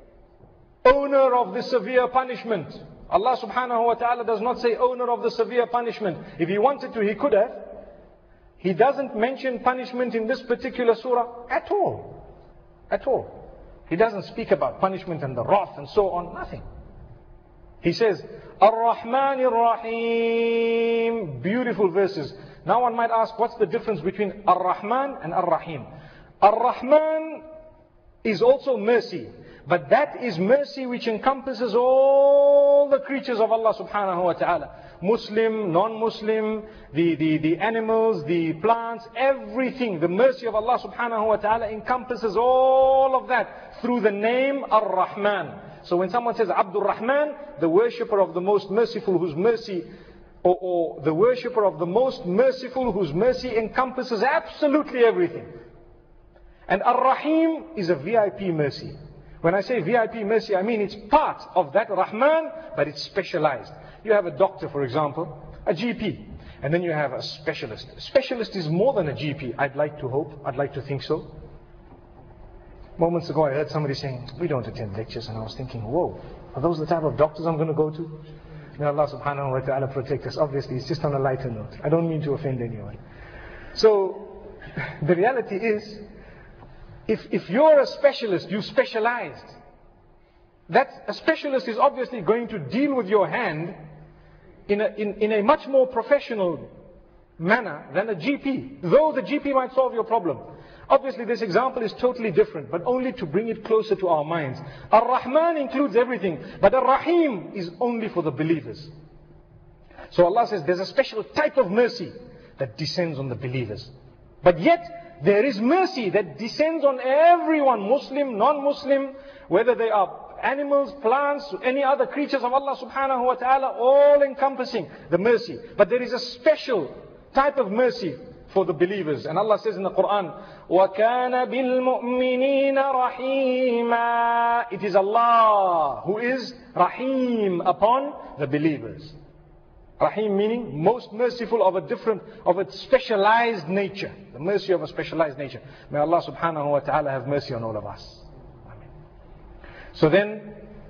owner of the severe punishment. Allah subhanahu wa ta'ala does not say owner of the severe punishment. If He wanted to, He could have. He doesn't mention punishment in this particular surah at all. At all. He doesn't speak about punishment and the wrath and so on. Nothing. He says, Ar-Rahman Ar-Rahim. Beautiful verses. Now one might ask, what's the difference between Ar-Rahman and Ar-Rahim? Ar-Rahman is also mercy. But that is mercy which encompasses all the creatures of Allah subhanahu wa ta'ala. Muslim, non-Muslim, the, the, the animals, the plants, everything. The mercy of Allah subhanahu wa ta'ala encompasses all of that through the name Ar-Rahman. So when someone says Abdul Rahman, the worshipper of the most merciful whose mercy, or, or the worshipper of the most merciful whose mercy encompasses absolutely everything. And Ar-Rahim is a V I P mercy. When I say V I P mercy, I mean it's part of that Rahman, but it's specialized. You have a doctor, for example, a G P, and then you have a specialist. A specialist is more than a G P. I'd like to hope, I'd like to think so. Moments ago I heard somebody saying, we don't attend lectures, and I was thinking, whoa, are those the type of doctors I'm going to go to? May Allah subhanahu wa ta'ala protect us. Obviously, it's just on a lighter note. I don't mean to offend anyone. So, the reality is, If, if you're a specialist, you specialized. That a specialist is obviously going to deal with your hand in a, in, in a much more professional manner than a G P. Though the G P might solve your problem. Obviously this example is totally different, but only to bring it closer to our minds. Ar-Rahman includes everything, but Ar-Rahim is only for the believers. So Allah says there's a special type of mercy that descends on the believers. But yet, there is mercy that descends on everyone, Muslim, non-Muslim, whether they are animals, plants, any other creatures of Allah subhanahu wa ta'ala, all encompassing the mercy. But there is a special type of mercy for the believers. And Allah says in the Quran, وَكَانَ بِالْمُؤْمِنِينَ رَحِيمًا. It is Allah who is Rahim upon the believers. Rahim meaning most merciful of a different, of a specialized nature. The mercy of a specialized nature. May Allah subhanahu wa ta'ala have mercy on all of us. Amen. So then,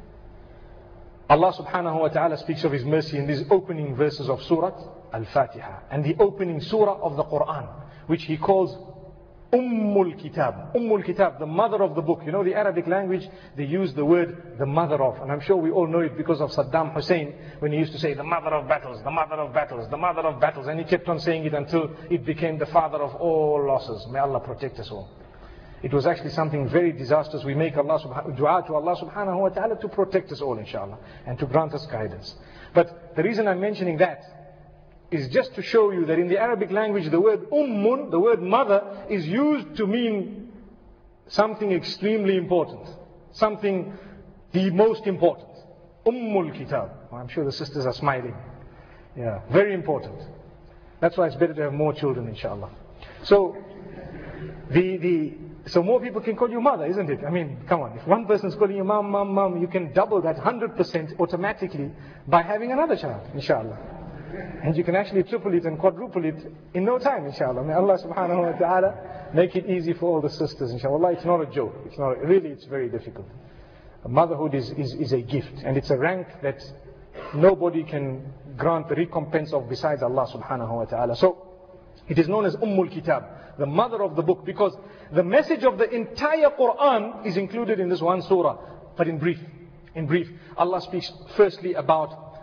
Allah subhanahu wa ta'ala speaks of His mercy in these opening verses of Surah Al-Fatiha. And the opening surah of the Quran, which He calls Ummul Kitab. Ummul Kitab, the mother of the book. You know the Arabic language, they use the word the mother of. And I'm sure we all know it because of Saddam Hussein, when he used to say the mother of battles, the mother of battles, the mother of battles. And he kept on saying it until it became the father of all losses. May Allah protect us all. It was actually something very disastrous. We make Allah subhanahu, dua to Allah subhanahu wa ta'ala to protect us all, inshallah, and to grant us guidance. But the reason I'm mentioning that is just to show you that in the Arabic language the word ummun, the word mother, is used to mean something extremely important. Something the most important. Ummul Kitab. Well, I'm sure the sisters are smiling. Yeah, very important. That's why it's better to have more children, inshallah. So, the, the, so more people can call you mother, isn't it? I mean, come on. If one person's calling you mom, mom, mom, you can double that one hundred percent automatically by having another child, inshallah. And you can actually triple it and quadruple it in no time, inshallah. May Allah subhanahu wa ta'ala make it easy for all the sisters, inshallah. It's not a joke. It's not, really, it's very difficult. Motherhood is, is, is a gift. And it's a rank that nobody can grant the recompense of besides Allah subhanahu wa ta'ala. So it is known as Ummul Kitab, the mother of the book, because the message of the entire Quran is included in this one surah. But in brief, in brief, Allah speaks firstly about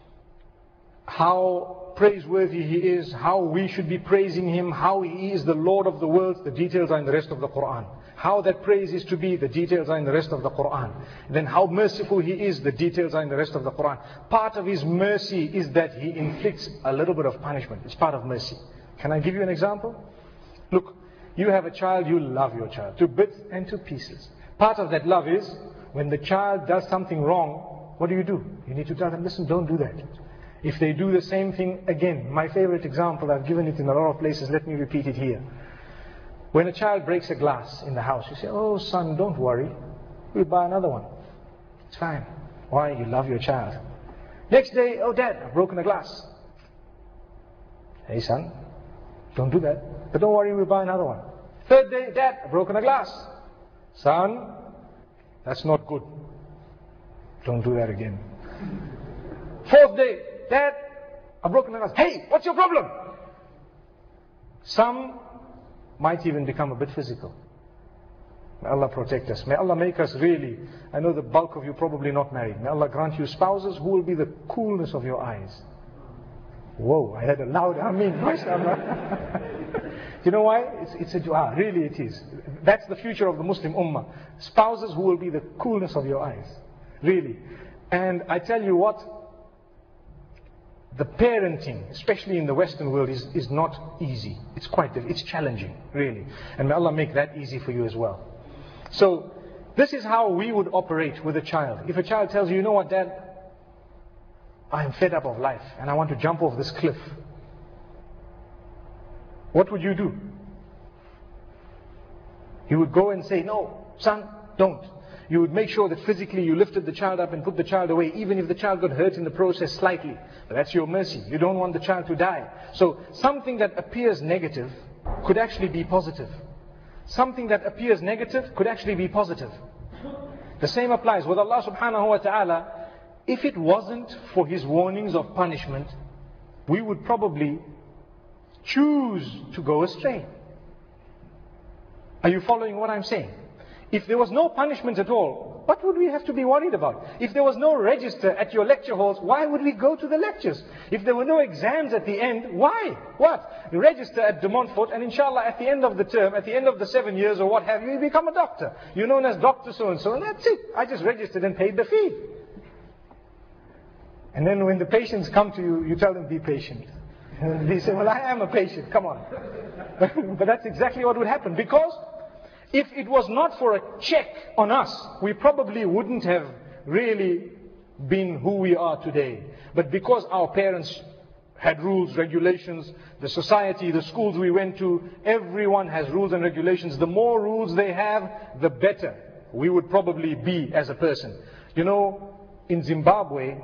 how praiseworthy He is, how we should be praising Him, how He is the Lord of the worlds. The details are in the rest of the Quran. How that praise is to be, the details are in the rest of the Quran. Then how merciful He is, the details are in the rest of the Quran. Part of His mercy is that He inflicts a little bit of punishment. It's part of mercy. Can I give you an example? Look, you have a child, you love your child to bits and to pieces. Part of that love is, when the child does something wrong, what do you do? You need to tell them, listen, don't do that. If they do the same thing again, my favorite example, I've given it in a lot of places, let me repeat it here. When a child breaks a glass in the house, you say, oh son, don't worry, we'll buy another one. It's fine. Why? You love your child. Next day, oh dad, I've broken a glass. Hey son, don't do that. But don't worry, we'll buy another one. Third day, dad, I've broken a glass. Son, that's not good. Don't do that again. Fourth day, dad, I've broken a glass. Hey, what's your problem? Some might even become a bit physical. May Allah protect us. May Allah make us really, I know the bulk of you probably not married. May Allah grant you spouses who will be the coolness of your eyes. Whoa, I had a loud Ameen. You know why? It's, it's a dua. Really it is. That's the future of the Muslim Ummah. Spouses who will be the coolness of your eyes. Really. And I tell you what, the parenting, especially in the Western world, is, is not easy. It's quite difficult. It's challenging, really. And may Allah make that easy for you as well. So, this is how we would operate with a child. If a child tells you, you know what, Dad, I am fed up of life and I want to jump off this cliff. What would you do? You would go and say, no, son, don't. You would make sure that physically you lifted the child up and put the child away, even if the child got hurt in the process slightly. But that's your mercy. You don't want the child to die. So something that appears negative could actually be positive. Something that appears negative could actually be positive. The same applies with Allah subhanahu wa ta'ala. If it wasn't for His warnings of punishment, we would probably choose to go astray. Are you following what I'm saying? If there was no punishment at all, what would we have to be worried about? If there was no register at your lecture halls, why would we go to the lectures? If there were no exams at the end, why? What? You register at De Montfort, and inshallah at the end of the term, at the end of the seven years or what have you, you become a doctor. You're known as Doctor So-and-so, and that's it. I just registered and paid the fee. And then when the patients come to you, you tell them, be patient. And they say, well, I am a patient, come on. But that's exactly what would happen. Because if it was not for a check on us, we probably wouldn't have really been who we are today. But because our parents had rules, regulations, the society, the schools we went to, everyone has rules and regulations. The more rules they have, the better we would probably be as a person. You know, in Zimbabwe,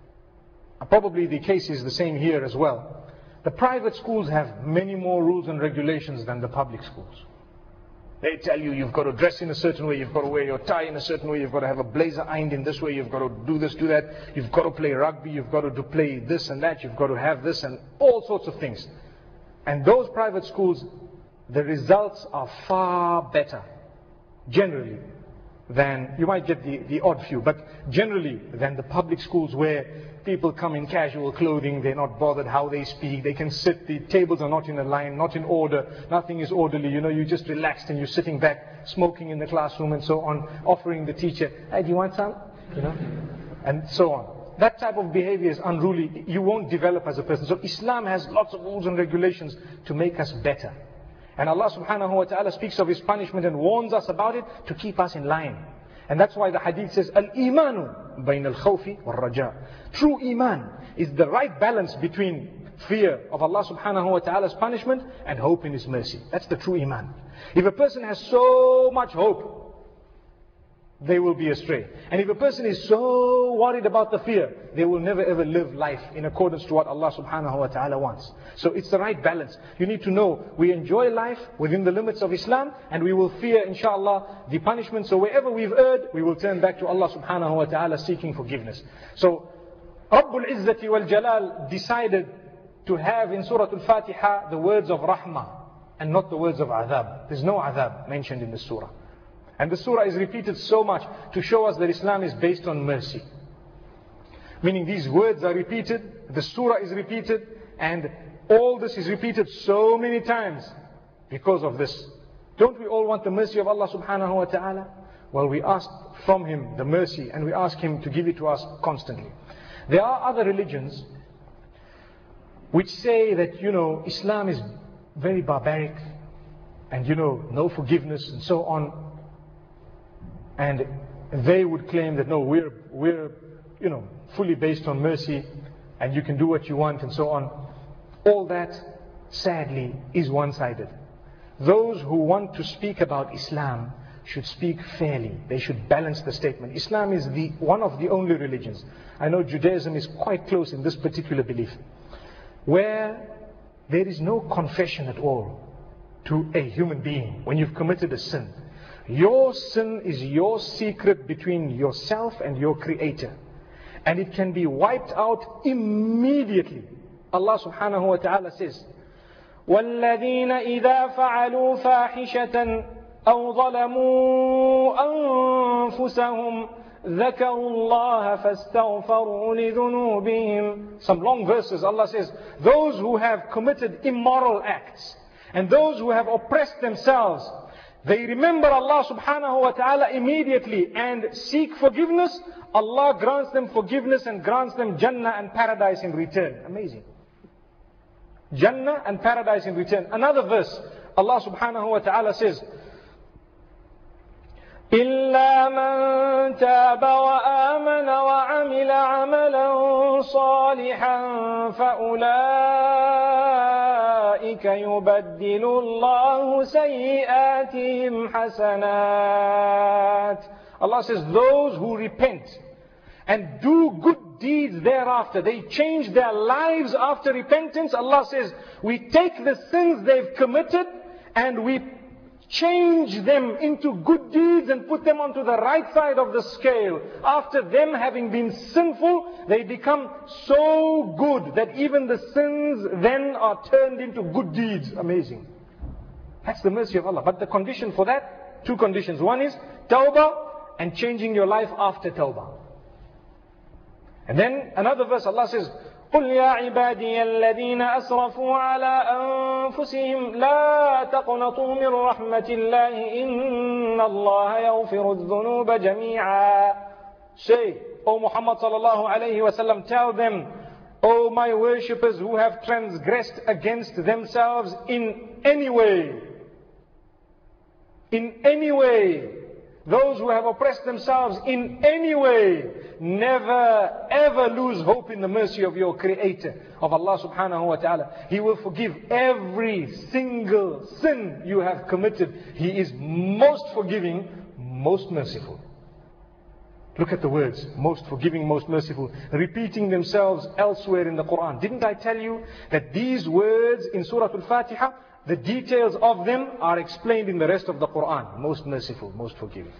probably the case is the same here as well. The private schools have many more rules and regulations than the public schools. They tell you you've got to dress in a certain way, you've got to wear your tie in a certain way, you've got to have a blazer ironed in this way, you've got to do this, do that, you've got to play rugby, you've got to do play this and that, you've got to have this and all sorts of things. And those private schools, the results are far better, generally, than, you might get the, the odd few, but generally than the public schools where people come in casual clothing, they're not bothered how they speak, they can sit, the tables are not in a line, not in order, nothing is orderly, you know, you're just relaxed and you're sitting back, smoking in the classroom and so on, offering the teacher, hey, do you want some? You know, and so on. That type of behavior is unruly, you won't develop as a person. So Islam has lots of rules and regulations to make us better. And Allah subhanahu wa ta'ala speaks of His punishment and warns us about it to keep us in line. And that's why the hadith says, Al-imanu bayn al-khawfi wal-raja. True iman is the right balance between fear of Allah subhanahu wa ta'ala's punishment and hope in His mercy. That's the true iman. If a person has so much hope, they will be astray. And if a person is so worried about the fear, they will never ever live life in accordance to what Allah subhanahu wa ta'ala wants. So it's the right balance. You need to know, we enjoy life within the limits of Islam, and we will fear, inshallah, the punishment. So wherever we've erred, we will turn back to Allah subhanahu wa ta'ala seeking forgiveness. So Rabbul Izzati wal Jalal decided to have in Surah Al-Fatiha the words of Rahmah and not the words of Adhab. There's no Adhab mentioned in the surah. And the surah is repeated so much to show us that Islam is based on mercy. Meaning these words are repeated, the surah is repeated, and all this is repeated so many times because of this. Don't we all want the mercy of Allah subhanahu wa ta'ala? Well, we ask from Him the mercy and we ask Him to give it to us constantly. There are other religions which say that, you know, Islam is very barbaric and, you know, no forgiveness and so on. And they would claim that, no, we're, we're, you know, fully based on mercy and you can do what you want and so on. All that, sadly, is one-sided. Those who want to speak about Islam should speak fairly. They should balance the statement. Islam is the one of the only religions. I know Judaism is quite close in this particular belief, where there is no confession at all to a human being when you've committed a sin. Your sin is your secret between yourself and your Creator. And it can be wiped out immediately. Allah subhanahu wa ta'ala says, وَالَّذِينَ إِذَا فَعَلُوا فَاحِشَةً أَوْ ظَلَمُوا أَنفُسَهُمْ ذَكَرُوا اللَّهَ فَاسْتَغْفَرُوا لِذُنُوبِهِمْ. Some long verses. Allah says, those who have committed immoral acts and those who have oppressed themselves, they remember Allah subhanahu wa ta'ala immediately and seek forgiveness. Allah grants them forgiveness and grants them Jannah and paradise in return. Amazing. Jannah and paradise in return. Another verse, Allah subhanahu wa ta'ala says, إِلَّا مَنْ تَابَ وَآمَنَ وَعَمِلَ عَمَلًا صَالِحًا فَأُولَٰئِكَ يُبَدِّلُ اللَّهُ سَيِّئَاتِهِمْ حَسَنَاتٍ. Allah says, those who repent and do good deeds thereafter, they change their lives after repentance. Allah says, we take the sins they've committed and we change them into good deeds and put them onto the right side of the scale. After them having been sinful, they become so good that even the sins then are turned into good deeds. Amazing. That's the mercy of Allah. But the condition for that, two conditions. One is tawbah and changing your life after tawbah. And then another verse, Allah says, قُلْ يَا عِبَادِيَ الَّذِينَ أَسْرَفُوا عَلَىٰ أَنفُسِهِمْ لَا تَقْنَطُوا مِنْ رَحْمَةِ اللَّهِ إِنَّ اللَّهَ يَغْفِرُ الذُّنُوبَ جَمِيعًا. Say, O Muhammad sallallahu alayhi wa sallam, tell them, O my worshippers who have transgressed against themselves in any way, in any way, those who have oppressed themselves in any way, never ever lose hope in the mercy of your Creator, of Allah subhanahu wa ta'ala. He will forgive every single sin you have committed. He is most forgiving, most merciful. Look at the words, most forgiving, most merciful, repeating themselves elsewhere in the Quran. Didn't I tell you that these words in Surah Al-Fatiha, the details of them are explained in the rest of the Quran. Most merciful, most forgiving.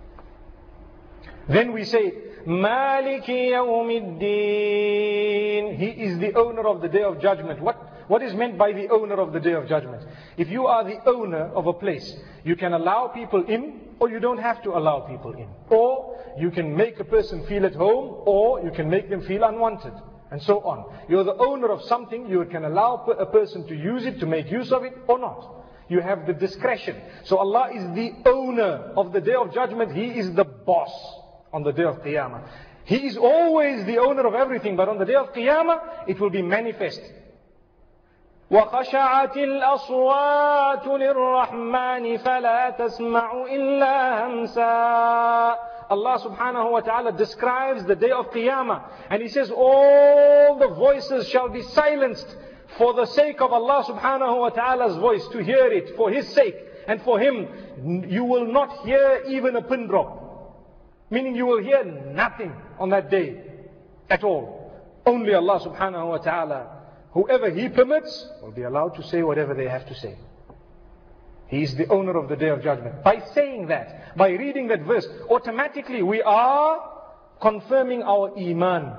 Then we say, Maliki Yawmiddin. He is the owner of the Day of Judgment. What, what is meant by the owner of the Day of Judgment? If you are the owner of a place, you can allow people in, or you don't have to allow people in. Or you can make a person feel at home, or you can make them feel unwanted. And so on. You're the owner of something, you can allow a person to use it, to make use of it, or not. You have the discretion. So Allah is the owner of the Day of Judgment. He is the boss on the Day of Qiyamah. He is always the owner of everything, but on the Day of Qiyamah, it will be manifest. وَخَشَعَتِ الْأَصْوَاتُ لِلرَّحْمَنِ فَلَا تَسْمَعُ إِلَّا هَمْسًا. Allah subhanahu wa ta'ala describes the Day of Qiyamah, and He says, all the voices shall be silenced for the sake of Allah subhanahu wa ta'ala's voice, to hear it for His sake. And for Him, you will not hear even a pin drop. Meaning you will hear nothing on that day at all. Only Allah subhanahu wa ta'ala, whoever He permits, will be allowed to say whatever they have to say. He is the owner of the Day of Judgment. By saying that, by reading that verse, automatically we are confirming our iman,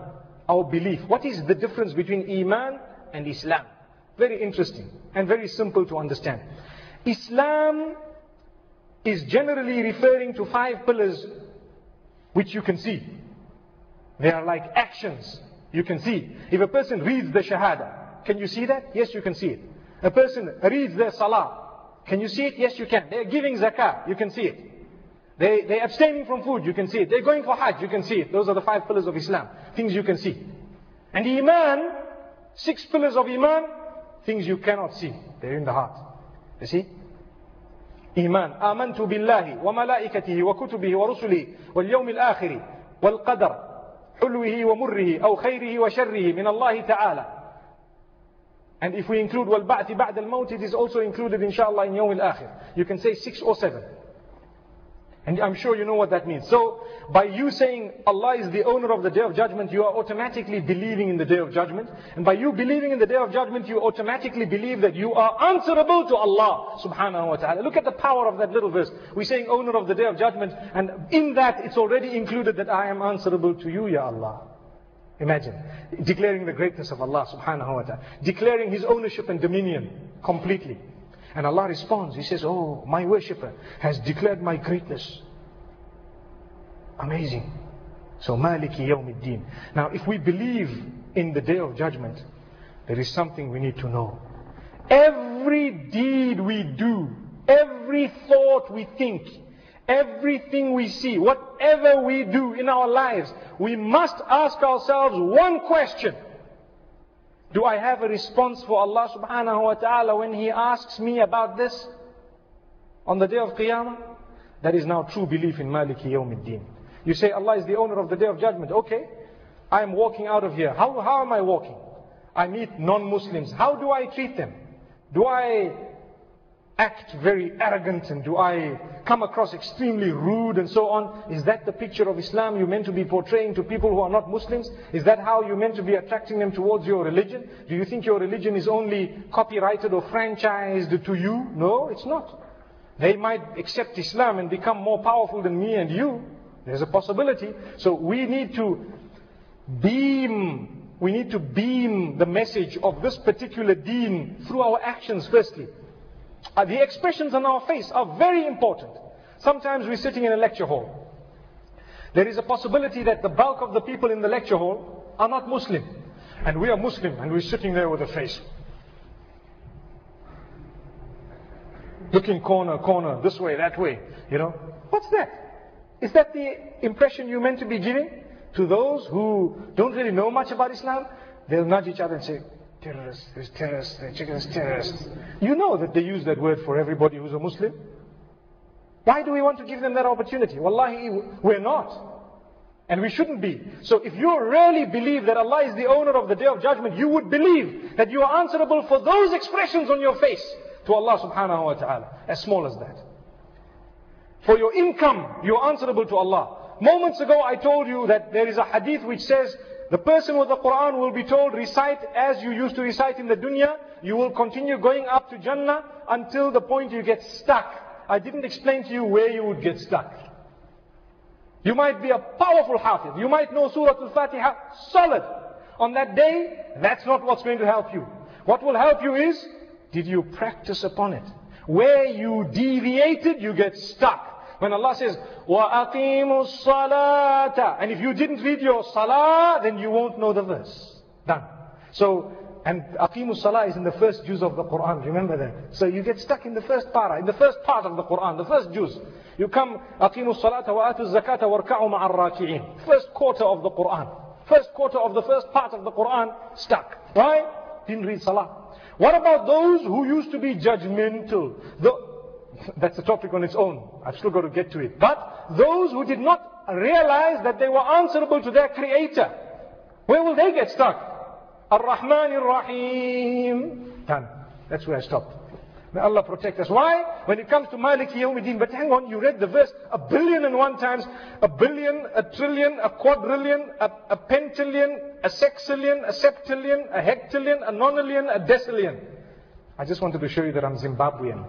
our belief. What is the difference between Iman and Islam? Very interesting and very simple to understand. Islam is generally referring to five pillars which you can see. They are like actions you can see. If a person reads the Shahada, can you see that? Yes, you can see it. A person reads their Salah, can you see it? Yes, you can. They are giving Zakah, you can see it. They, they are abstaining from food, you can see it. They are going for Hajj, you can see it. Those are the five pillars of Islam. Things you can see. And Iman, six pillars of Iman, things you cannot see. They're in the heart. You see? Iman. آمنت بالله وملائكته وكتبه ورسله واليوم الآخر والقدر حلوه ومره أو خيره وشره من الله تعالى. And if we include والبعث بعد الموت, it is also included inshallah in يوم الآخر. You can say six or seven. And I'm sure you know what that means. So, by you saying Allah is the owner of the Day of Judgment, you are automatically believing in the Day of Judgment. And by you believing in the Day of Judgment, you automatically believe that you are answerable to Allah subhanahu wa ta'ala. Look at the power of that little verse. We're saying owner of the Day of Judgment, and in that it's already included that I am answerable to you, Ya Allah. Imagine, declaring the greatness of Allah subhanahu wa ta'ala. Declaring His ownership and dominion completely. And Allah responds, He says, oh, my worshipper has declared my greatness. Amazing. So, Maliki Yawmiddin. Now, if we believe in the Day of Judgment, there is something we need to know. Every deed we do, every thought we think, everything we see, whatever we do in our lives, we must ask ourselves one question. Do I have a response for Allah subhanahu wa ta'ala when He asks me about this on the day of Qiyamah? That is now true belief in Maliki Yawmiddin. You say Allah is the owner of the Day of Judgment. Okay, I am walking out of here. How, how am I walking? I meet non-Muslims. How do I treat them? Do I act very arrogant, and do I come across extremely rude and so on? Is that the picture of Islam you're meant to be portraying to people who are not Muslims? Is that how you're meant to be attracting them towards your religion? Do you think your religion is only copyrighted or franchised to you? No, it's not. They might accept Islam and become more powerful than me and you. There's a possibility. So we need to beam, we need to beam the message of this particular deen through our actions firstly. Uh, the expressions on our face are very important. Sometimes we're sitting in a lecture hall. There is a possibility that the bulk of the people in the lecture hall are not Muslim. And we are Muslim, and we're sitting there with a face. Looking corner, corner, this way, that way. You know, what's that? Is that the impression you're meant to be giving to those who don't really know much about Islam? They'll nudge each other and say, terrorists, there's terrorists, there's chickens, terrorists. You know that they use that word for everybody who's a Muslim. Why do we want to give them that opportunity? Wallahi, we're not. And we shouldn't be. So if you really believe that Allah is the owner of the Day of Judgment, you would believe that you are answerable for those expressions on your face to Allah subhanahu wa ta'ala. As small as that. For your income, you are answerable to Allah. Moments ago I told you that there is a hadith which says, the person with the Quran will be told, recite as you used to recite in the dunya. You will continue going up to Jannah until the point you get stuck. I didn't explain to you where you would get stuck. You might be a powerful hafiz. You might know Surah Al-Fatiha solid. On that day, that's not what's going to help you. What will help you is, did you practice upon it? Where you deviated, you get stuck. When Allah says, وَأَقِيمُوا الصَّلَاةَ, and if you didn't read your salah, then you won't know the verse. Done. So, and aqimu salah is in the first juz of the Quran, remember that. So you get stuck in the first para, in the first part of the Quran, the first juz. You come, aqimu salata wa atu zakata warka'u ma'ar raki'in. First quarter of the Quran. First quarter of the first part of the Quran, stuck. Why? Didn't read salah. What about those who used to be judgmental? The, That's a topic on its own. I've still got to get to it. But those who did not realize that they were answerable to their Creator, where will they get stuck? Ar-Rahman Ar-Rahim. Done. That's where I stopped. May Allah protect us. Why? When it comes to Maliki Yawmiddin. But hang on, you read the verse a billion and one times. A billion, a trillion, a quadrillion, a, a pentillion, a sexillion, a septillion, a hectillion, a nonillion, a decillion. I just wanted to show you that I'm Zimbabwean.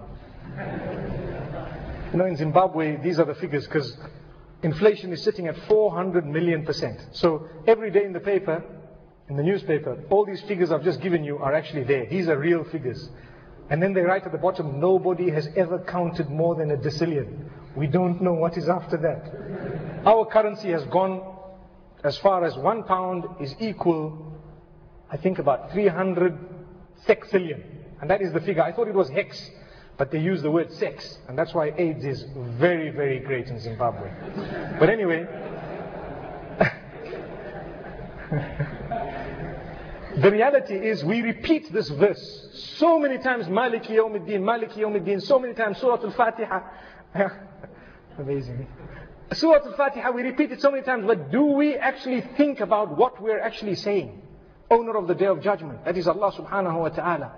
You know, in Zimbabwe, these are the figures, because inflation is sitting at four hundred million percent. So every day in the paper, in the newspaper, all these figures I've just given you are actually there. These are real figures. And then they write at the bottom, nobody has ever counted more than a decillion. We don't know what is after that. Our currency has gone as far as one pound is equal, I think, about three hundred sexillion. And that is the figure. I thought it was hex, but they use the word sex. And that's why AIDS is very, very great in Zimbabwe. But anyway, the reality is we repeat this verse so many times, Maliki Yawmiddin, Maliki Yawmiddin, so many times, Surah Al-Fatiha. Amazing. Surah Al-Fatiha, we repeat it so many times, but do we actually think about what we're actually saying? Owner of the Day of Judgment, that is Allah subhanahu wa ta'ala.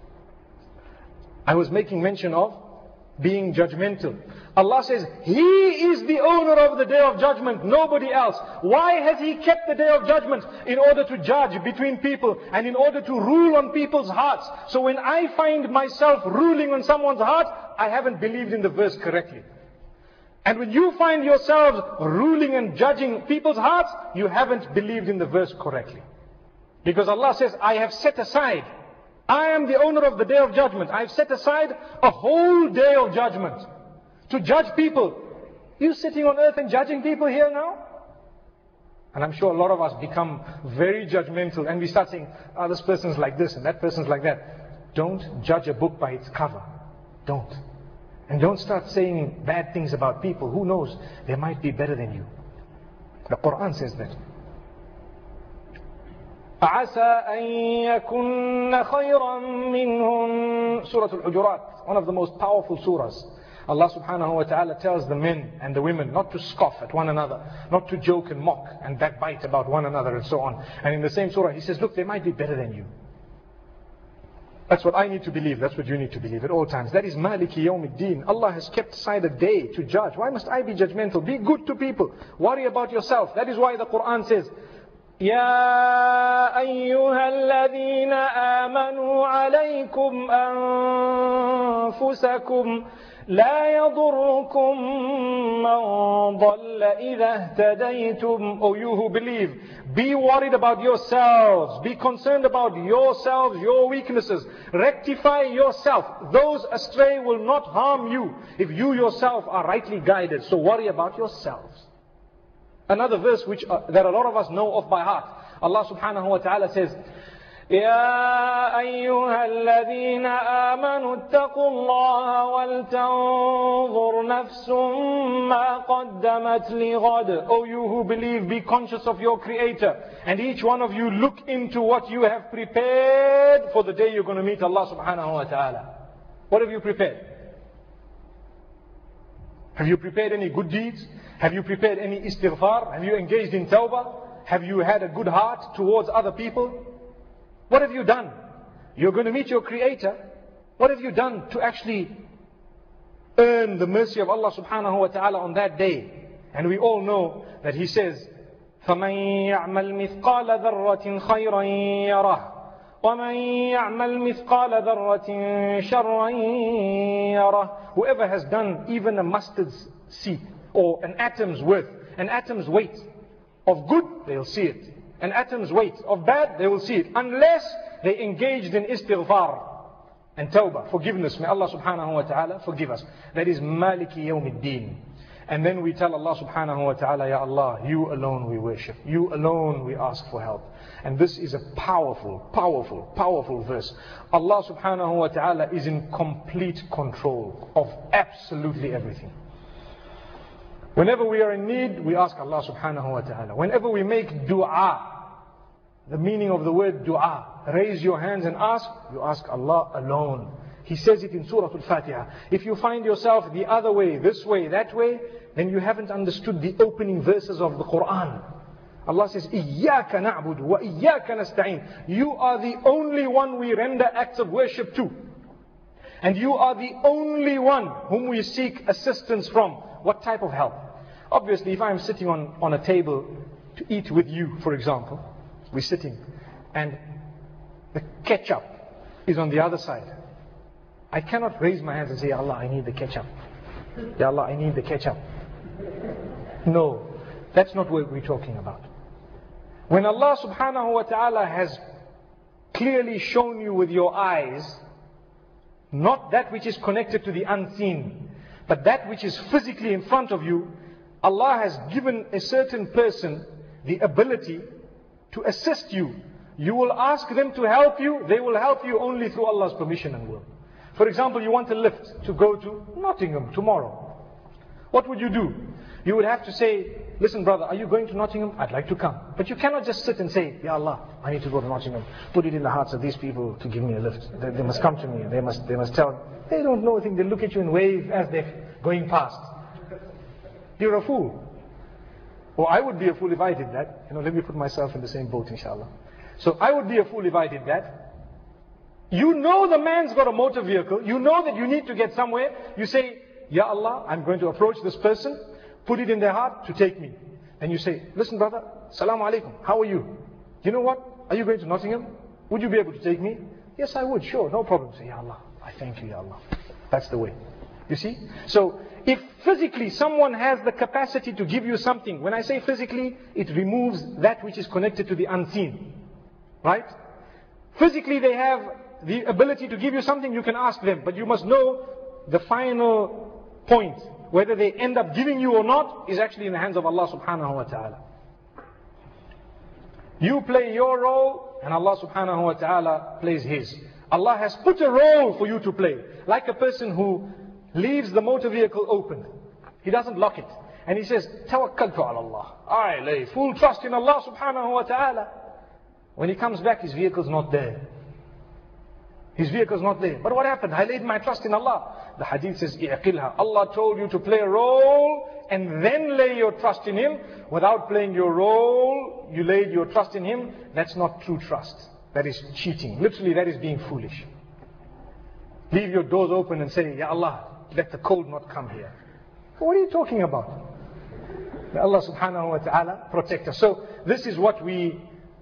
I was making mention of being judgmental. Allah says, He is the owner of the Day of Judgment, nobody else. Why has He kept the Day of Judgment? In order to judge between people and in order to rule on people's hearts. So when I find myself ruling on someone's heart, I haven't believed in the verse correctly. And when you find yourselves ruling and judging people's hearts, you haven't believed in the verse correctly. Because Allah says, I have set aside, I am the owner of the Day of Judgment. I have set aside a whole day of judgment to judge people. You sitting on earth and judging people here now? And I'm sure a lot of us become very judgmental and we start saying, oh, this person's like this and that person's like that. Don't judge a book by its cover. Don't. And don't start saying bad things about people. Who knows? They might be better than you. The Quran says that. عسى أن يكن خيرا منهم. Surah Al-Hujurat, one of the most powerful surahs. Allah subhanahu wa ta'ala tells the men and the women not to scoff at one another, not to joke and mock and backbite about one another and so on. And in the same surah He says, look, they might be better than you. That's what I need to believe. That's what you need to believe at all times. That is Maliki Yawmiddin. Allah has kept aside a day to judge. Why must I be judgmental? Be good to people. Worry about yourself. That is why the Quran says, يا أيها الذين آمنوا عليكم أنفسكم لا يضركم من ضل إذا اهتديتم. O you who believe, be worried about yourselves, be concerned about yourselves, your weaknesses, rectify yourself. Those astray will not harm you if you yourself are rightly guided. So worry about yourselves. Another verse which uh, that a lot of us know of by heart. Allah subhanahu wa ta'ala says, يا أيها الذين آمنوا اتقوا الله ولتنظر نفس ما قدمت لغد. O you who believe, be conscious of your Creator. And each one of you look into what you have prepared for the day you're going to meet Allah subhanahu wa ta'ala. What have you prepared? Have you prepared any good deeds? Have you prepared any istighfar? Have you engaged in tawbah? Have you had a good heart towards other people? What have you done? You're going to meet your Creator. What have you done to actually earn the mercy of Allah subhanahu wa ta'ala on that day? And we all know that He says, فَمَنْ يَعْمَلْ مِثْقَالَ ذَرَّةٍ خَيْرًا يَرَهُ وَمَنْ يَعْمَلْ مِثْقَالَ ذَرَّةٍ شَرًّا يَرَهُ. Whoever has done even a mustard seed or an atom's worth, an atom's weight of good, they'll see it. An atom's weight of bad, they will see it. Unless they engaged in istighfar and tawbah, forgiveness. May Allah subhanahu wa ta'ala forgive us. That is Maliki Yawmiddin. And then we tell Allah subhanahu wa ta'ala, Ya Allah, You alone we worship. You alone we ask for help. And this is a powerful, powerful, powerful verse. Allah subhanahu wa ta'ala is in complete control of absolutely everything. Whenever we are in need, we ask Allah subhanahu wa ta'ala. Whenever we make dua, the meaning of the word dua, raise your hands and ask, you ask Allah alone. He says it in Surah Al-Fatiha. If you find yourself the other way, this way, that way, then you haven't understood the opening verses of the Quran. Allah says, إِيَّاكَ نَعْبُدُ وَإِيَّاكَ نَسْتَعِينُ. You are the only one we render acts of worship to. And you are the only one whom we seek assistance from. What type of help? Obviously, if I'm sitting on, on a table to eat with you, for example, we're sitting, and the ketchup is on the other side. I cannot raise my hands and say, Ya Allah, I need the ketchup. Ya Allah, I need the ketchup. No, that's not what we're talking about. When Allah subhanahu wa ta'ala has clearly shown you with your eyes, not that which is connected to the unseen, but that which is physically in front of you, Allah has given a certain person the ability to assist you. You will ask them to help you, they will help you only through Allah's permission and will. For example, you want a lift to go to Nottingham tomorrow. What would you do? You would have to say, listen brother, are you going to Nottingham? I'd like to come. But you cannot just sit and say, Ya Allah, I need to go to Nottingham. Put it in the hearts of these people to give me a lift. They, they must come to me. They must, they must tell. They don't know anything. They look at you and wave as they're going past. You're a fool. Or I would be a fool if I did that. You know, let me put myself in the same boat, inshallah. So I would be a fool if I did that. You know the man's got a motor vehicle. You know that you need to get somewhere. You say, Ya Allah, I'm going to approach this person. Put it in their heart to take me. And you say, listen brother, Salaam alaikum, how are you? You know what? Are you going to Nottingham? Would you be able to take me? Yes, I would, sure, no problem. Say, Ya Allah, I thank you, Ya Allah. That's the way. You see? So, if physically someone has the capacity to give you something, when I say physically, it removes that which is connected to the unseen. Right? Physically they have the ability to give you something, you can ask them. But you must know the final point. Whether they end up giving you or not is actually in the hands of Allah subhanahu wa ta'ala. You play your role and Allah subhanahu wa ta'ala plays his. Allah has put a role for you to play. Like a person who leaves the motor vehicle open. He doesn't lock it. And he says, Tawakkaltu ala Allah. I lay full trust in Allah subhanahu wa ta'ala. When he comes back, his vehicle's not there. His vehicle's not there. But what happened? I laid my trust in Allah. The hadith says, I'aqilha. Allah told you to play a role and then lay your trust in Him. Without playing your role, you laid your trust in Him. That's not true trust. That is cheating. Literally, that is being foolish. Leave your doors open and say, Ya Allah, let the cold not come here. What are you talking about? May Allah subhanahu wa ta'ala protect us. So, this is what we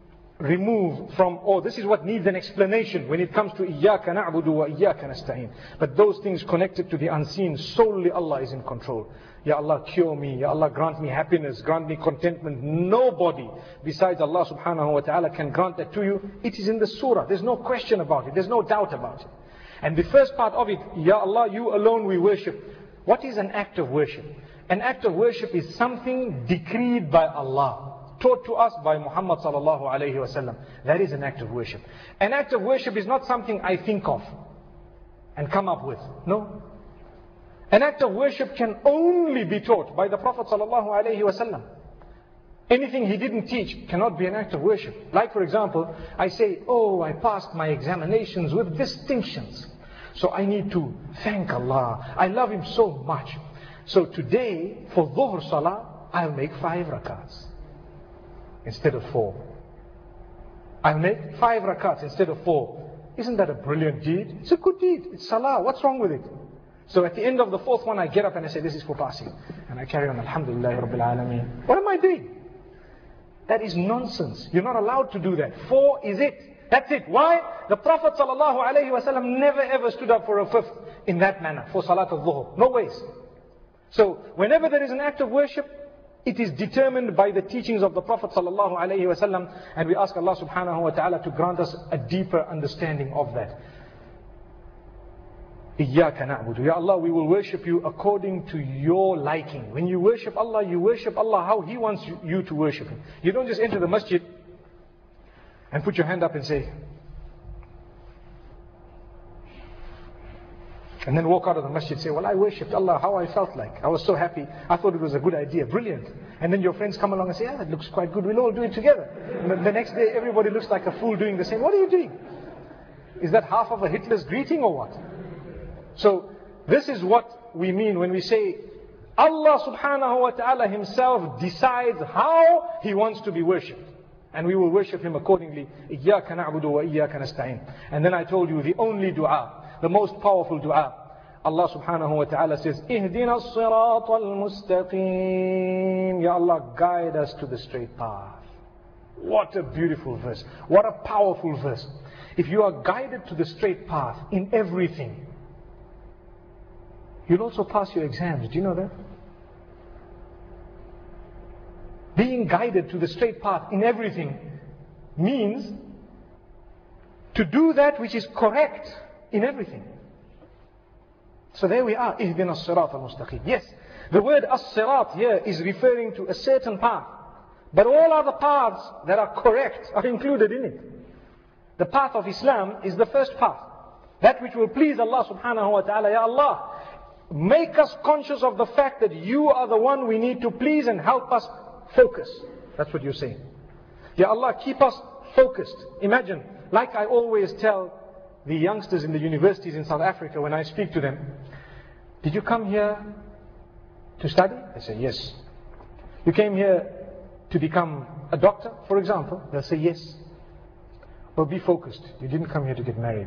remove from, or this is what needs an explanation when it comes to إِيَّاكَ نَعْبُدُ وَإِيَّاكَ نَسْتَعِينَ. But those things connected to the unseen, solely Allah is in control. Ya Allah, cure me. Ya Allah, grant me happiness, grant me contentment. Nobody besides Allah subhanahu wa ta'ala can grant that to you. It is in the surah. There's no question about it. There's no doubt about it. And the first part of it, Ya Allah, you alone we worship. What is an act of worship? An act of worship is something decreed by Allah, taught to us by Muhammad sallallahu alayhi wa sallam. That is an act of worship. An act of worship is not something I think of and come up with. No. An act of worship can only be taught by the Prophet sallallahu alayhi wa sallam. Anything he didn't teach cannot be an act of worship. Like for example, I say, oh, I passed my examinations with distinctions. So I need to thank Allah. I love Him so much. So today, for Dhuhr Salah, I'll make five rakats instead of four. I'll make five rakats instead of four. Isn't that a brilliant deed? It's a good deed. It's Salah. What's wrong with it? So at the end of the fourth one, I get up and I say, this is for passing. And I carry on, Alhamdulillah Rabbil Alameen. What am I doing? That is nonsense. You're not allowed to do that. Four is it. That's it. Why? The Prophet sallallahu alaihi wasallam never ever stood up for a fifth in that manner, for Salat al-Dhuhr. No ways. So, whenever there is an act of worship, it is determined by the teachings of the Prophet sallallahu alaihi wasallam, and we ask Allah subhanahu wa ta'ala to grant us a deeper understanding of that. إِيَّاكَ نَعْبُدُ. Ya Allah, we will worship you according to your liking. When you worship Allah, you worship Allah how He wants you to worship Him. You don't just enter the masjid and put your hand up and say, and then walk out of the masjid and say, well, I worshipped Allah how I felt like. I was so happy. I thought it was a good idea. Brilliant. And then your friends come along and say, yeah, that looks quite good. We'll all do it together. And then the next day, everybody looks like a fool doing the same. What are you doing? Is that half of a Hitler's greeting or what? So, this is what we mean when we say, Allah subhanahu wa ta'ala Himself decides how He wants to be worshipped. And we will worship Him accordingly. إِيَّاكَ نَعْبُدُ وَإِيَّاكَ نَسْتَعِينَ. And then I told you the only dua, the most powerful dua. Allah subhanahu wa ta'ala says, اهْدِنَا الصِّرَاطَ الْمُسْتَقِيمِ. Ya Allah, guide us to the straight path. What a beautiful verse. What a powerful verse. If you are guided to the straight path in everything, you'll also pass your exams. Do you know that? being guided to the straight path in everything means to do that which is correct in everything. So there we are, اهدنا الصراط المستقيم. Yes, the word as-sirat here is referring to a certain path. But all other paths that are correct are included in it. The path of Islam is the first path. That which will please Allah subhanahu wa ta'ala. Ya Allah, make us conscious of the fact that you are the one we need to please and help us focus. That's what you're saying. Ya Allah, keep us focused. Imagine, like I always tell the youngsters in the universities in South Africa when I speak to them, did you come here to study? They say, yes. You came here to become a doctor, for example? They'll say, yes. Well, be focused. You didn't come here to get married.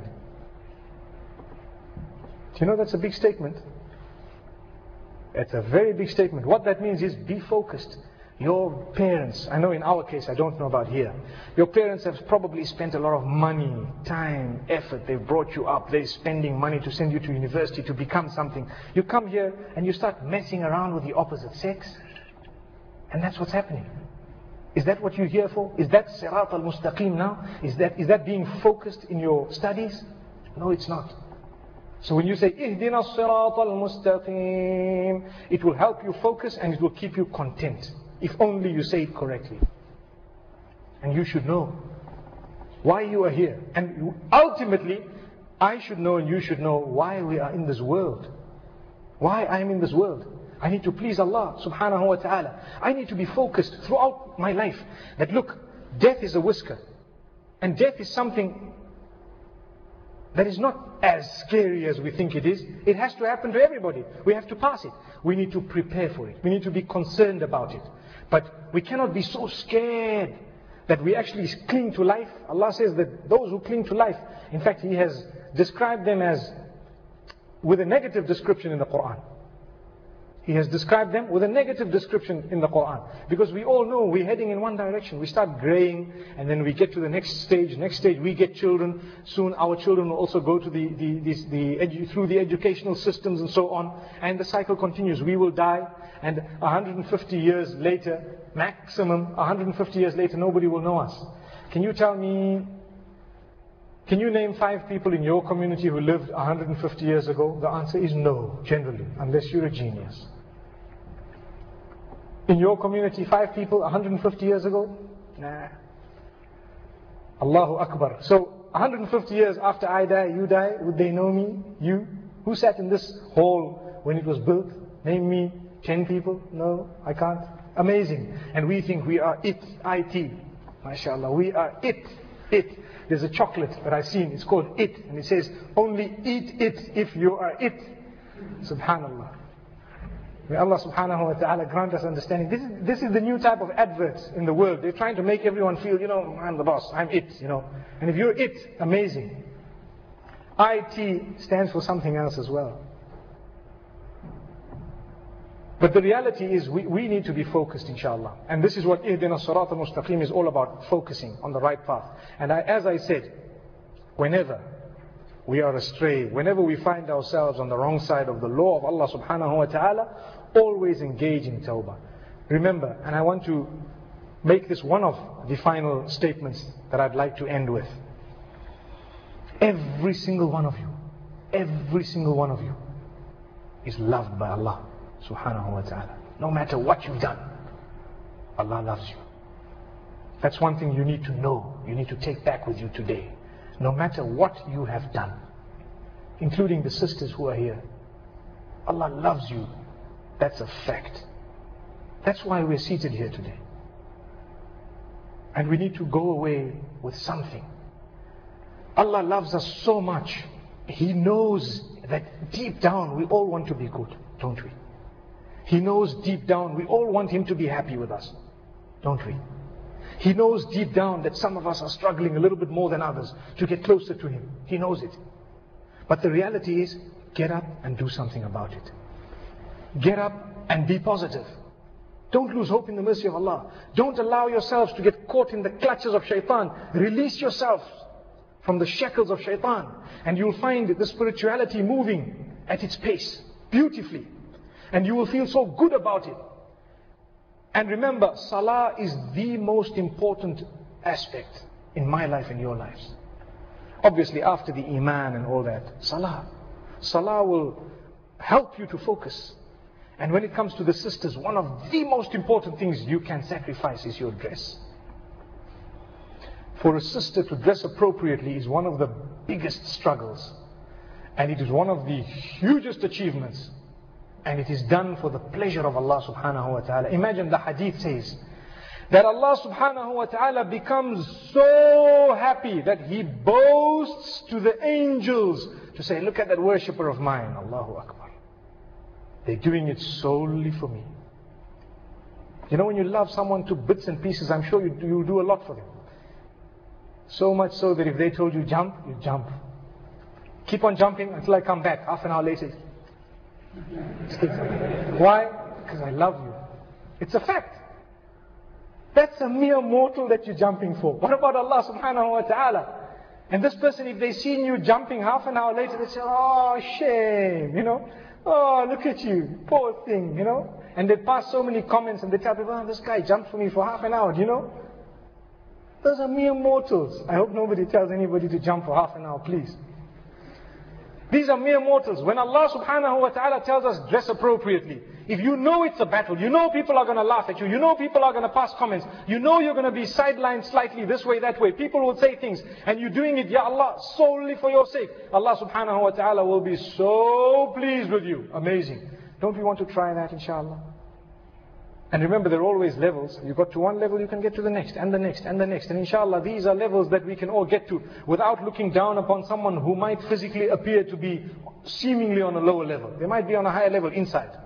Do you know that's a big statement? It's a very big statement. What that means is be focused. Your parents, I know in our case, I don't know about here, your parents have probably spent a lot of money, time, effort. They've brought you up. They're spending money to send you to university to become something. You come here and you start messing around with the opposite sex. And that's what's happening. Is that what you're here for? Is that sirat al-mustaqim now? Is that, is that being focused in your studies? No, it's not. So when you say, اهدنا الصراط المستقيم, it will help you focus and it will keep you content. If only you say it correctly. And you should know why you are here. And ultimately, I should know and you should know why we are in this world. Why I am in this world. I need to please Allah subhanahu wa ta'ala. I need to be focused throughout my life. That look, death is a whisker. And death is something that is not as scary as we think it is. It has to happen to everybody. We have to pass it. We need to prepare for it. We need to be concerned about it. But we cannot be so scared that we actually cling to life. Allah says that those who cling to life, in fact He has described them as, with a negative description in the Quran. He has described them with a negative description in the Quran. Because we all know we're heading in one direction. We start graying and then we get to the next stage. Next stage we get children. Soon our children will also go to the, the, the, the edu- through the educational systems and so on. And the cycle continues. We will die and one hundred fifty years later, maximum one hundred fifty years later, nobody will know us. Can you tell me, can you name five people in your community who lived one hundred fifty years ago? The answer is no, generally, unless you're a genius. In your community, five people one hundred fifty years ago? Nah. Allahu Akbar. So, one hundred fifty years after I die, you die, would they know me? You? Who sat in this hall when it was built? Name me ten people? No, I can't. Amazing. And we think we are it, I T. MashaAllah, we are it, it. There's a chocolate that I've seen, it's called it. And it says, only eat it if you are it. Subhanallah. May Allah subhanahu wa ta'ala grant us understanding. This is, this is the new type of adverts in the world. They're trying to make everyone feel, you know, I'm the boss, I'm it, you know. And if you're it, amazing. I T stands for something else as well. But the reality is we, we need to be focused, inshallah. And this is what Ihdina Sirat al-Mustaqim is all about, focusing on the right path. And I, as I said, whenever we are astray, whenever we find ourselves on the wrong side of the law of Allah subhanahu wa ta'ala, always engage in tawbah. Remember, and I want to make this one of the final statements that I'd like to end with. Every single one of you, every single one of you is loved by Allah subhanahu wa ta'ala. No matter what you've done, Allah loves you. That's one thing you need to know, you need to take back with you today. No matter what you have done, including the sisters who are here, Allah loves you. That's a fact. That's why we're seated here today. And we need to go away with something. Allah loves us so much. He knows that deep down we all want to be good, don't we? He knows deep down we all want Him to be happy with us, don't we? He knows deep down that some of us are struggling a little bit more than others to get closer to Him. He knows it. But the reality is, get up and do something about it. Get up and be positive. Don't lose hope in the mercy of Allah. Don't allow yourselves to get caught in the clutches of shaitan. Release yourself from the shackles of shaitan. And you'll find the spirituality moving at its pace, beautifully. And you will feel so good about it. And remember, salah is the most important aspect in my life and your lives. Obviously, after the iman and all that, salah. Salah will help you to focus. And when it comes to the sisters, one of the most important things you can sacrifice is your dress. For a sister to dress appropriately is one of the biggest struggles. And it is one of the hugest achievements. And it is done for the pleasure of Allah subhanahu wa ta'ala. Imagine the hadith says that Allah subhanahu wa ta'ala becomes so happy that He boasts to the angels to say, look at that worshipper of mine, Allahu Akbar. They're doing it solely for me. You know, when you love someone to bits and pieces, I'm sure you, you do a lot for them. So much so that if they told you jump, you jump. Keep on jumping until I come back. Half an hour later. Why? Because I love you. It's a fact. That's a mere mortal that you're jumping for. What about Allah subhanahu wa ta'ala? And this person, if they seen you jumping half an hour later, they say, oh, shame, you know. Oh, look at you, poor thing, you know. And they pass so many comments and they tell people, oh, this guy jumped for me for half an hour, do you know? Those are mere mortals. I hope nobody tells anybody to jump for half an hour, please. These are mere mortals. When Allah subhanahu wa ta'ala tells us dress appropriately, if you know it's a battle, you know people are going to laugh at you, you know people are going to pass comments, you know you're going to be sidelined slightly this way, that way, people will say things, and you're doing it, Ya Allah, solely for your sake, Allah subhanahu wa ta'ala will be so pleased with you. Amazing. Don't we want to try that, inshallah? And remember, there are always levels. You got to one level, you can get to the next, and the next, and the next. And inshallah, these are levels that we can all get to without looking down upon someone who might physically appear to be seemingly on a lower level. They might be on a higher level inside.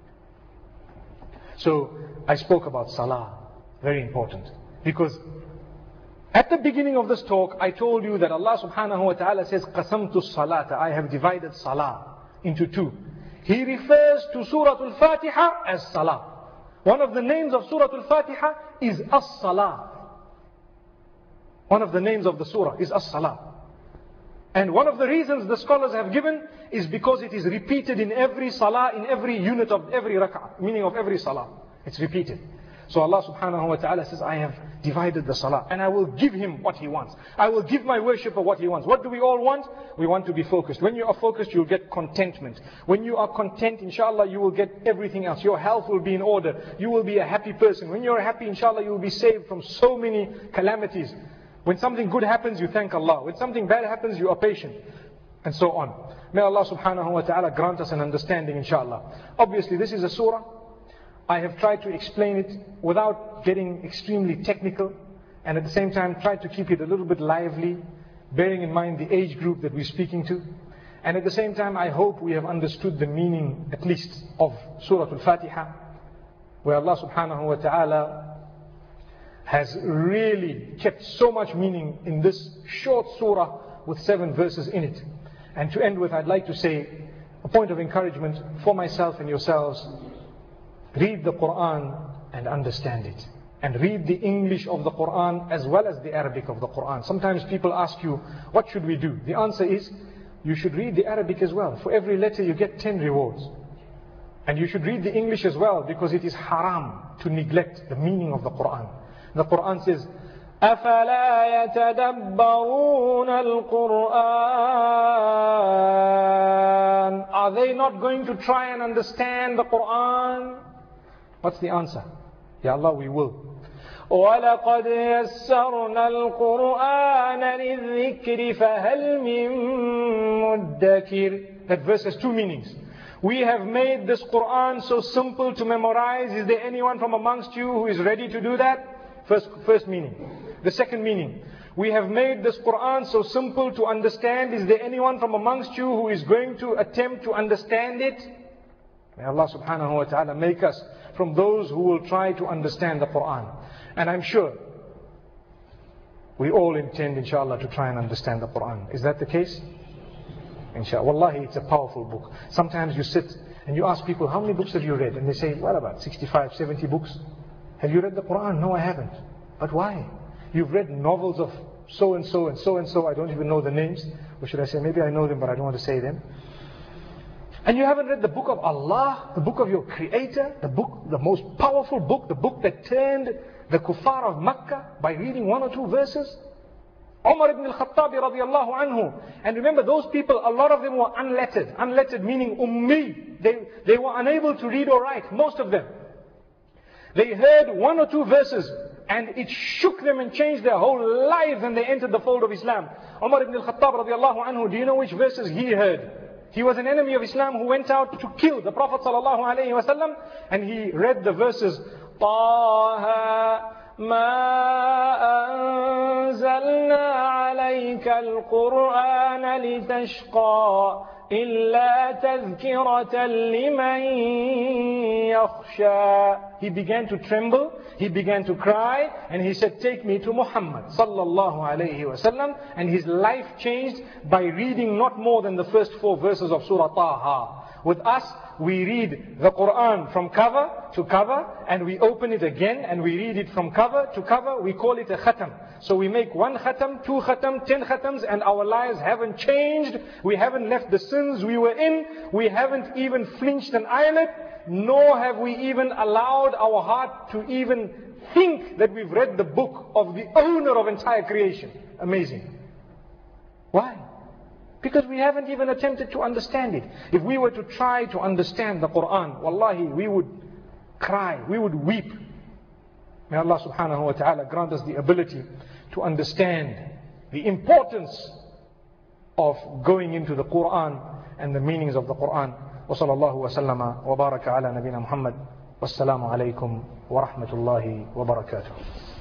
So, I spoke about salah. Very important. Because at the beginning of this talk, I told you that Allah subhanahu wa ta'ala says, قَسَمْتُ الصَّلَاةَ I have divided salah into two. He refers to Surah Al-Fatiha as salah. One of the names of Surah Al-Fatiha is As-Salah. One of the names of the surah is As-Salah. And one of the reasons the scholars have given is because it is repeated in every salah, in every unit of every rak'ah, meaning of every salah. It's repeated. So Allah subhanahu wa ta'ala says, I have divided the salah and I will give him what he wants. I will give my worshipper what he wants. What do we all want? We want to be focused. When you are focused, you'll get contentment. When you are content, inshallah, you will get everything else. Your health will be in order. You will be a happy person. When you're happy, inshallah, you will be saved from so many calamities. When something good happens, you thank Allah. When something bad happens, you are patient. And so on. May Allah subhanahu wa ta'ala grant us an understanding, inshallah. Obviously, this is a surah. I have tried to explain it without getting extremely technical, and at the same time try to keep it a little bit lively, bearing in mind the age group that we're speaking to. And at the same time, I hope we have understood the meaning, at least, of Surah Al-Fatiha, where Allah subhanahu wa ta'ala has really kept so much meaning in this short surah with seven verses in it. And to end with, I'd like to say a point of encouragement for myself and yourselves. Read the Quran and understand it. And read the English of the Quran as well as the Arabic of the Quran. Sometimes people ask you, what should we do? The answer is, you should read the Arabic as well. For every letter you get ten rewards. And you should read the English as well, because it is haram to neglect the meaning of the Quran. The Quran says, أَفَلَا يَتَدَبَّرُونَ الْقُرْآنَ Are they not going to try and understand the Quran? What's the answer? Ya Allah, we will. وَلَقَدْ يَسَّرْنَا الْقُرْآنَ لِلذِّكْرِ فَهَلْ مِن مُدَّكِرٍ That verse has two meanings. We have made this Quran so simple to memorize. Is there anyone from amongst you who is ready to do that? First, first meaning. The second meaning. We have made this Quran so simple to understand. Is there anyone from amongst you who is going to attempt to understand it? May Allah subhanahu wa ta'ala make us from those who will try to understand the Quran. And I'm sure we all intend, inshallah, to try and understand the Quran. Is that the case? Inshallah. Wallahi, it's a powerful book. Sometimes you sit and you ask people, how many books have you read? And they say, what about sixty-five, seventy books? Have you read the Quran? No, I haven't. But why? You've read novels of so and so and so and so. I don't even know the names. Or should I say, maybe I know them, but I don't want to say them. And you haven't read the book of Allah, the book of your Creator, the book, the most powerful book, the book that turned the kuffar of Makkah by reading one or two verses? Umar ibn al-Khattab radiallahu anhu. And remember, those people, a lot of them were unlettered. Unlettered meaning ummi. They, they were unable to read or write, most of them. They heard one or two verses and it shook them and changed their whole lives, and they entered the fold of Islam. Umar ibn al-Khattab radiallahu anhu, do you know which verses he heard? He was an enemy of Islam who went out to kill the Prophet sallallahu alaihi wasallam, and he read the verses, طه ما أنزلنا عليك القرآن لتشقى إلا تذكرة لمن يخشى. He began to tremble, he began to cry, and he said, take me to Muhammad sallallahu alayhi wasallam. And his life changed by reading not more than the first four verses of Surah Taha. With us, we read the Quran from cover to cover, and we open it again, and we read it from cover to cover. We call it a khatam. So we make one khatam, two khatam, ten khatams, and our lives haven't changed. We haven't left the sins we were in. We haven't even flinched an eyelid, nor have we even allowed our heart to even think that we've read the book of the owner of entire creation. Amazing. Why? Because we haven't even attempted to understand it. If we were to try to understand the Quran, wallahi, we would cry, we would weep. May Allah subhanahu wa ta'ala grant us the ability to understand the importance of going into the Quran and the meanings of the Quran. Wa sallallahu wa sallama wa baraka ala nabina Muhammad. Wassalamu alaikum wa rahmatullahi wa barakatuh.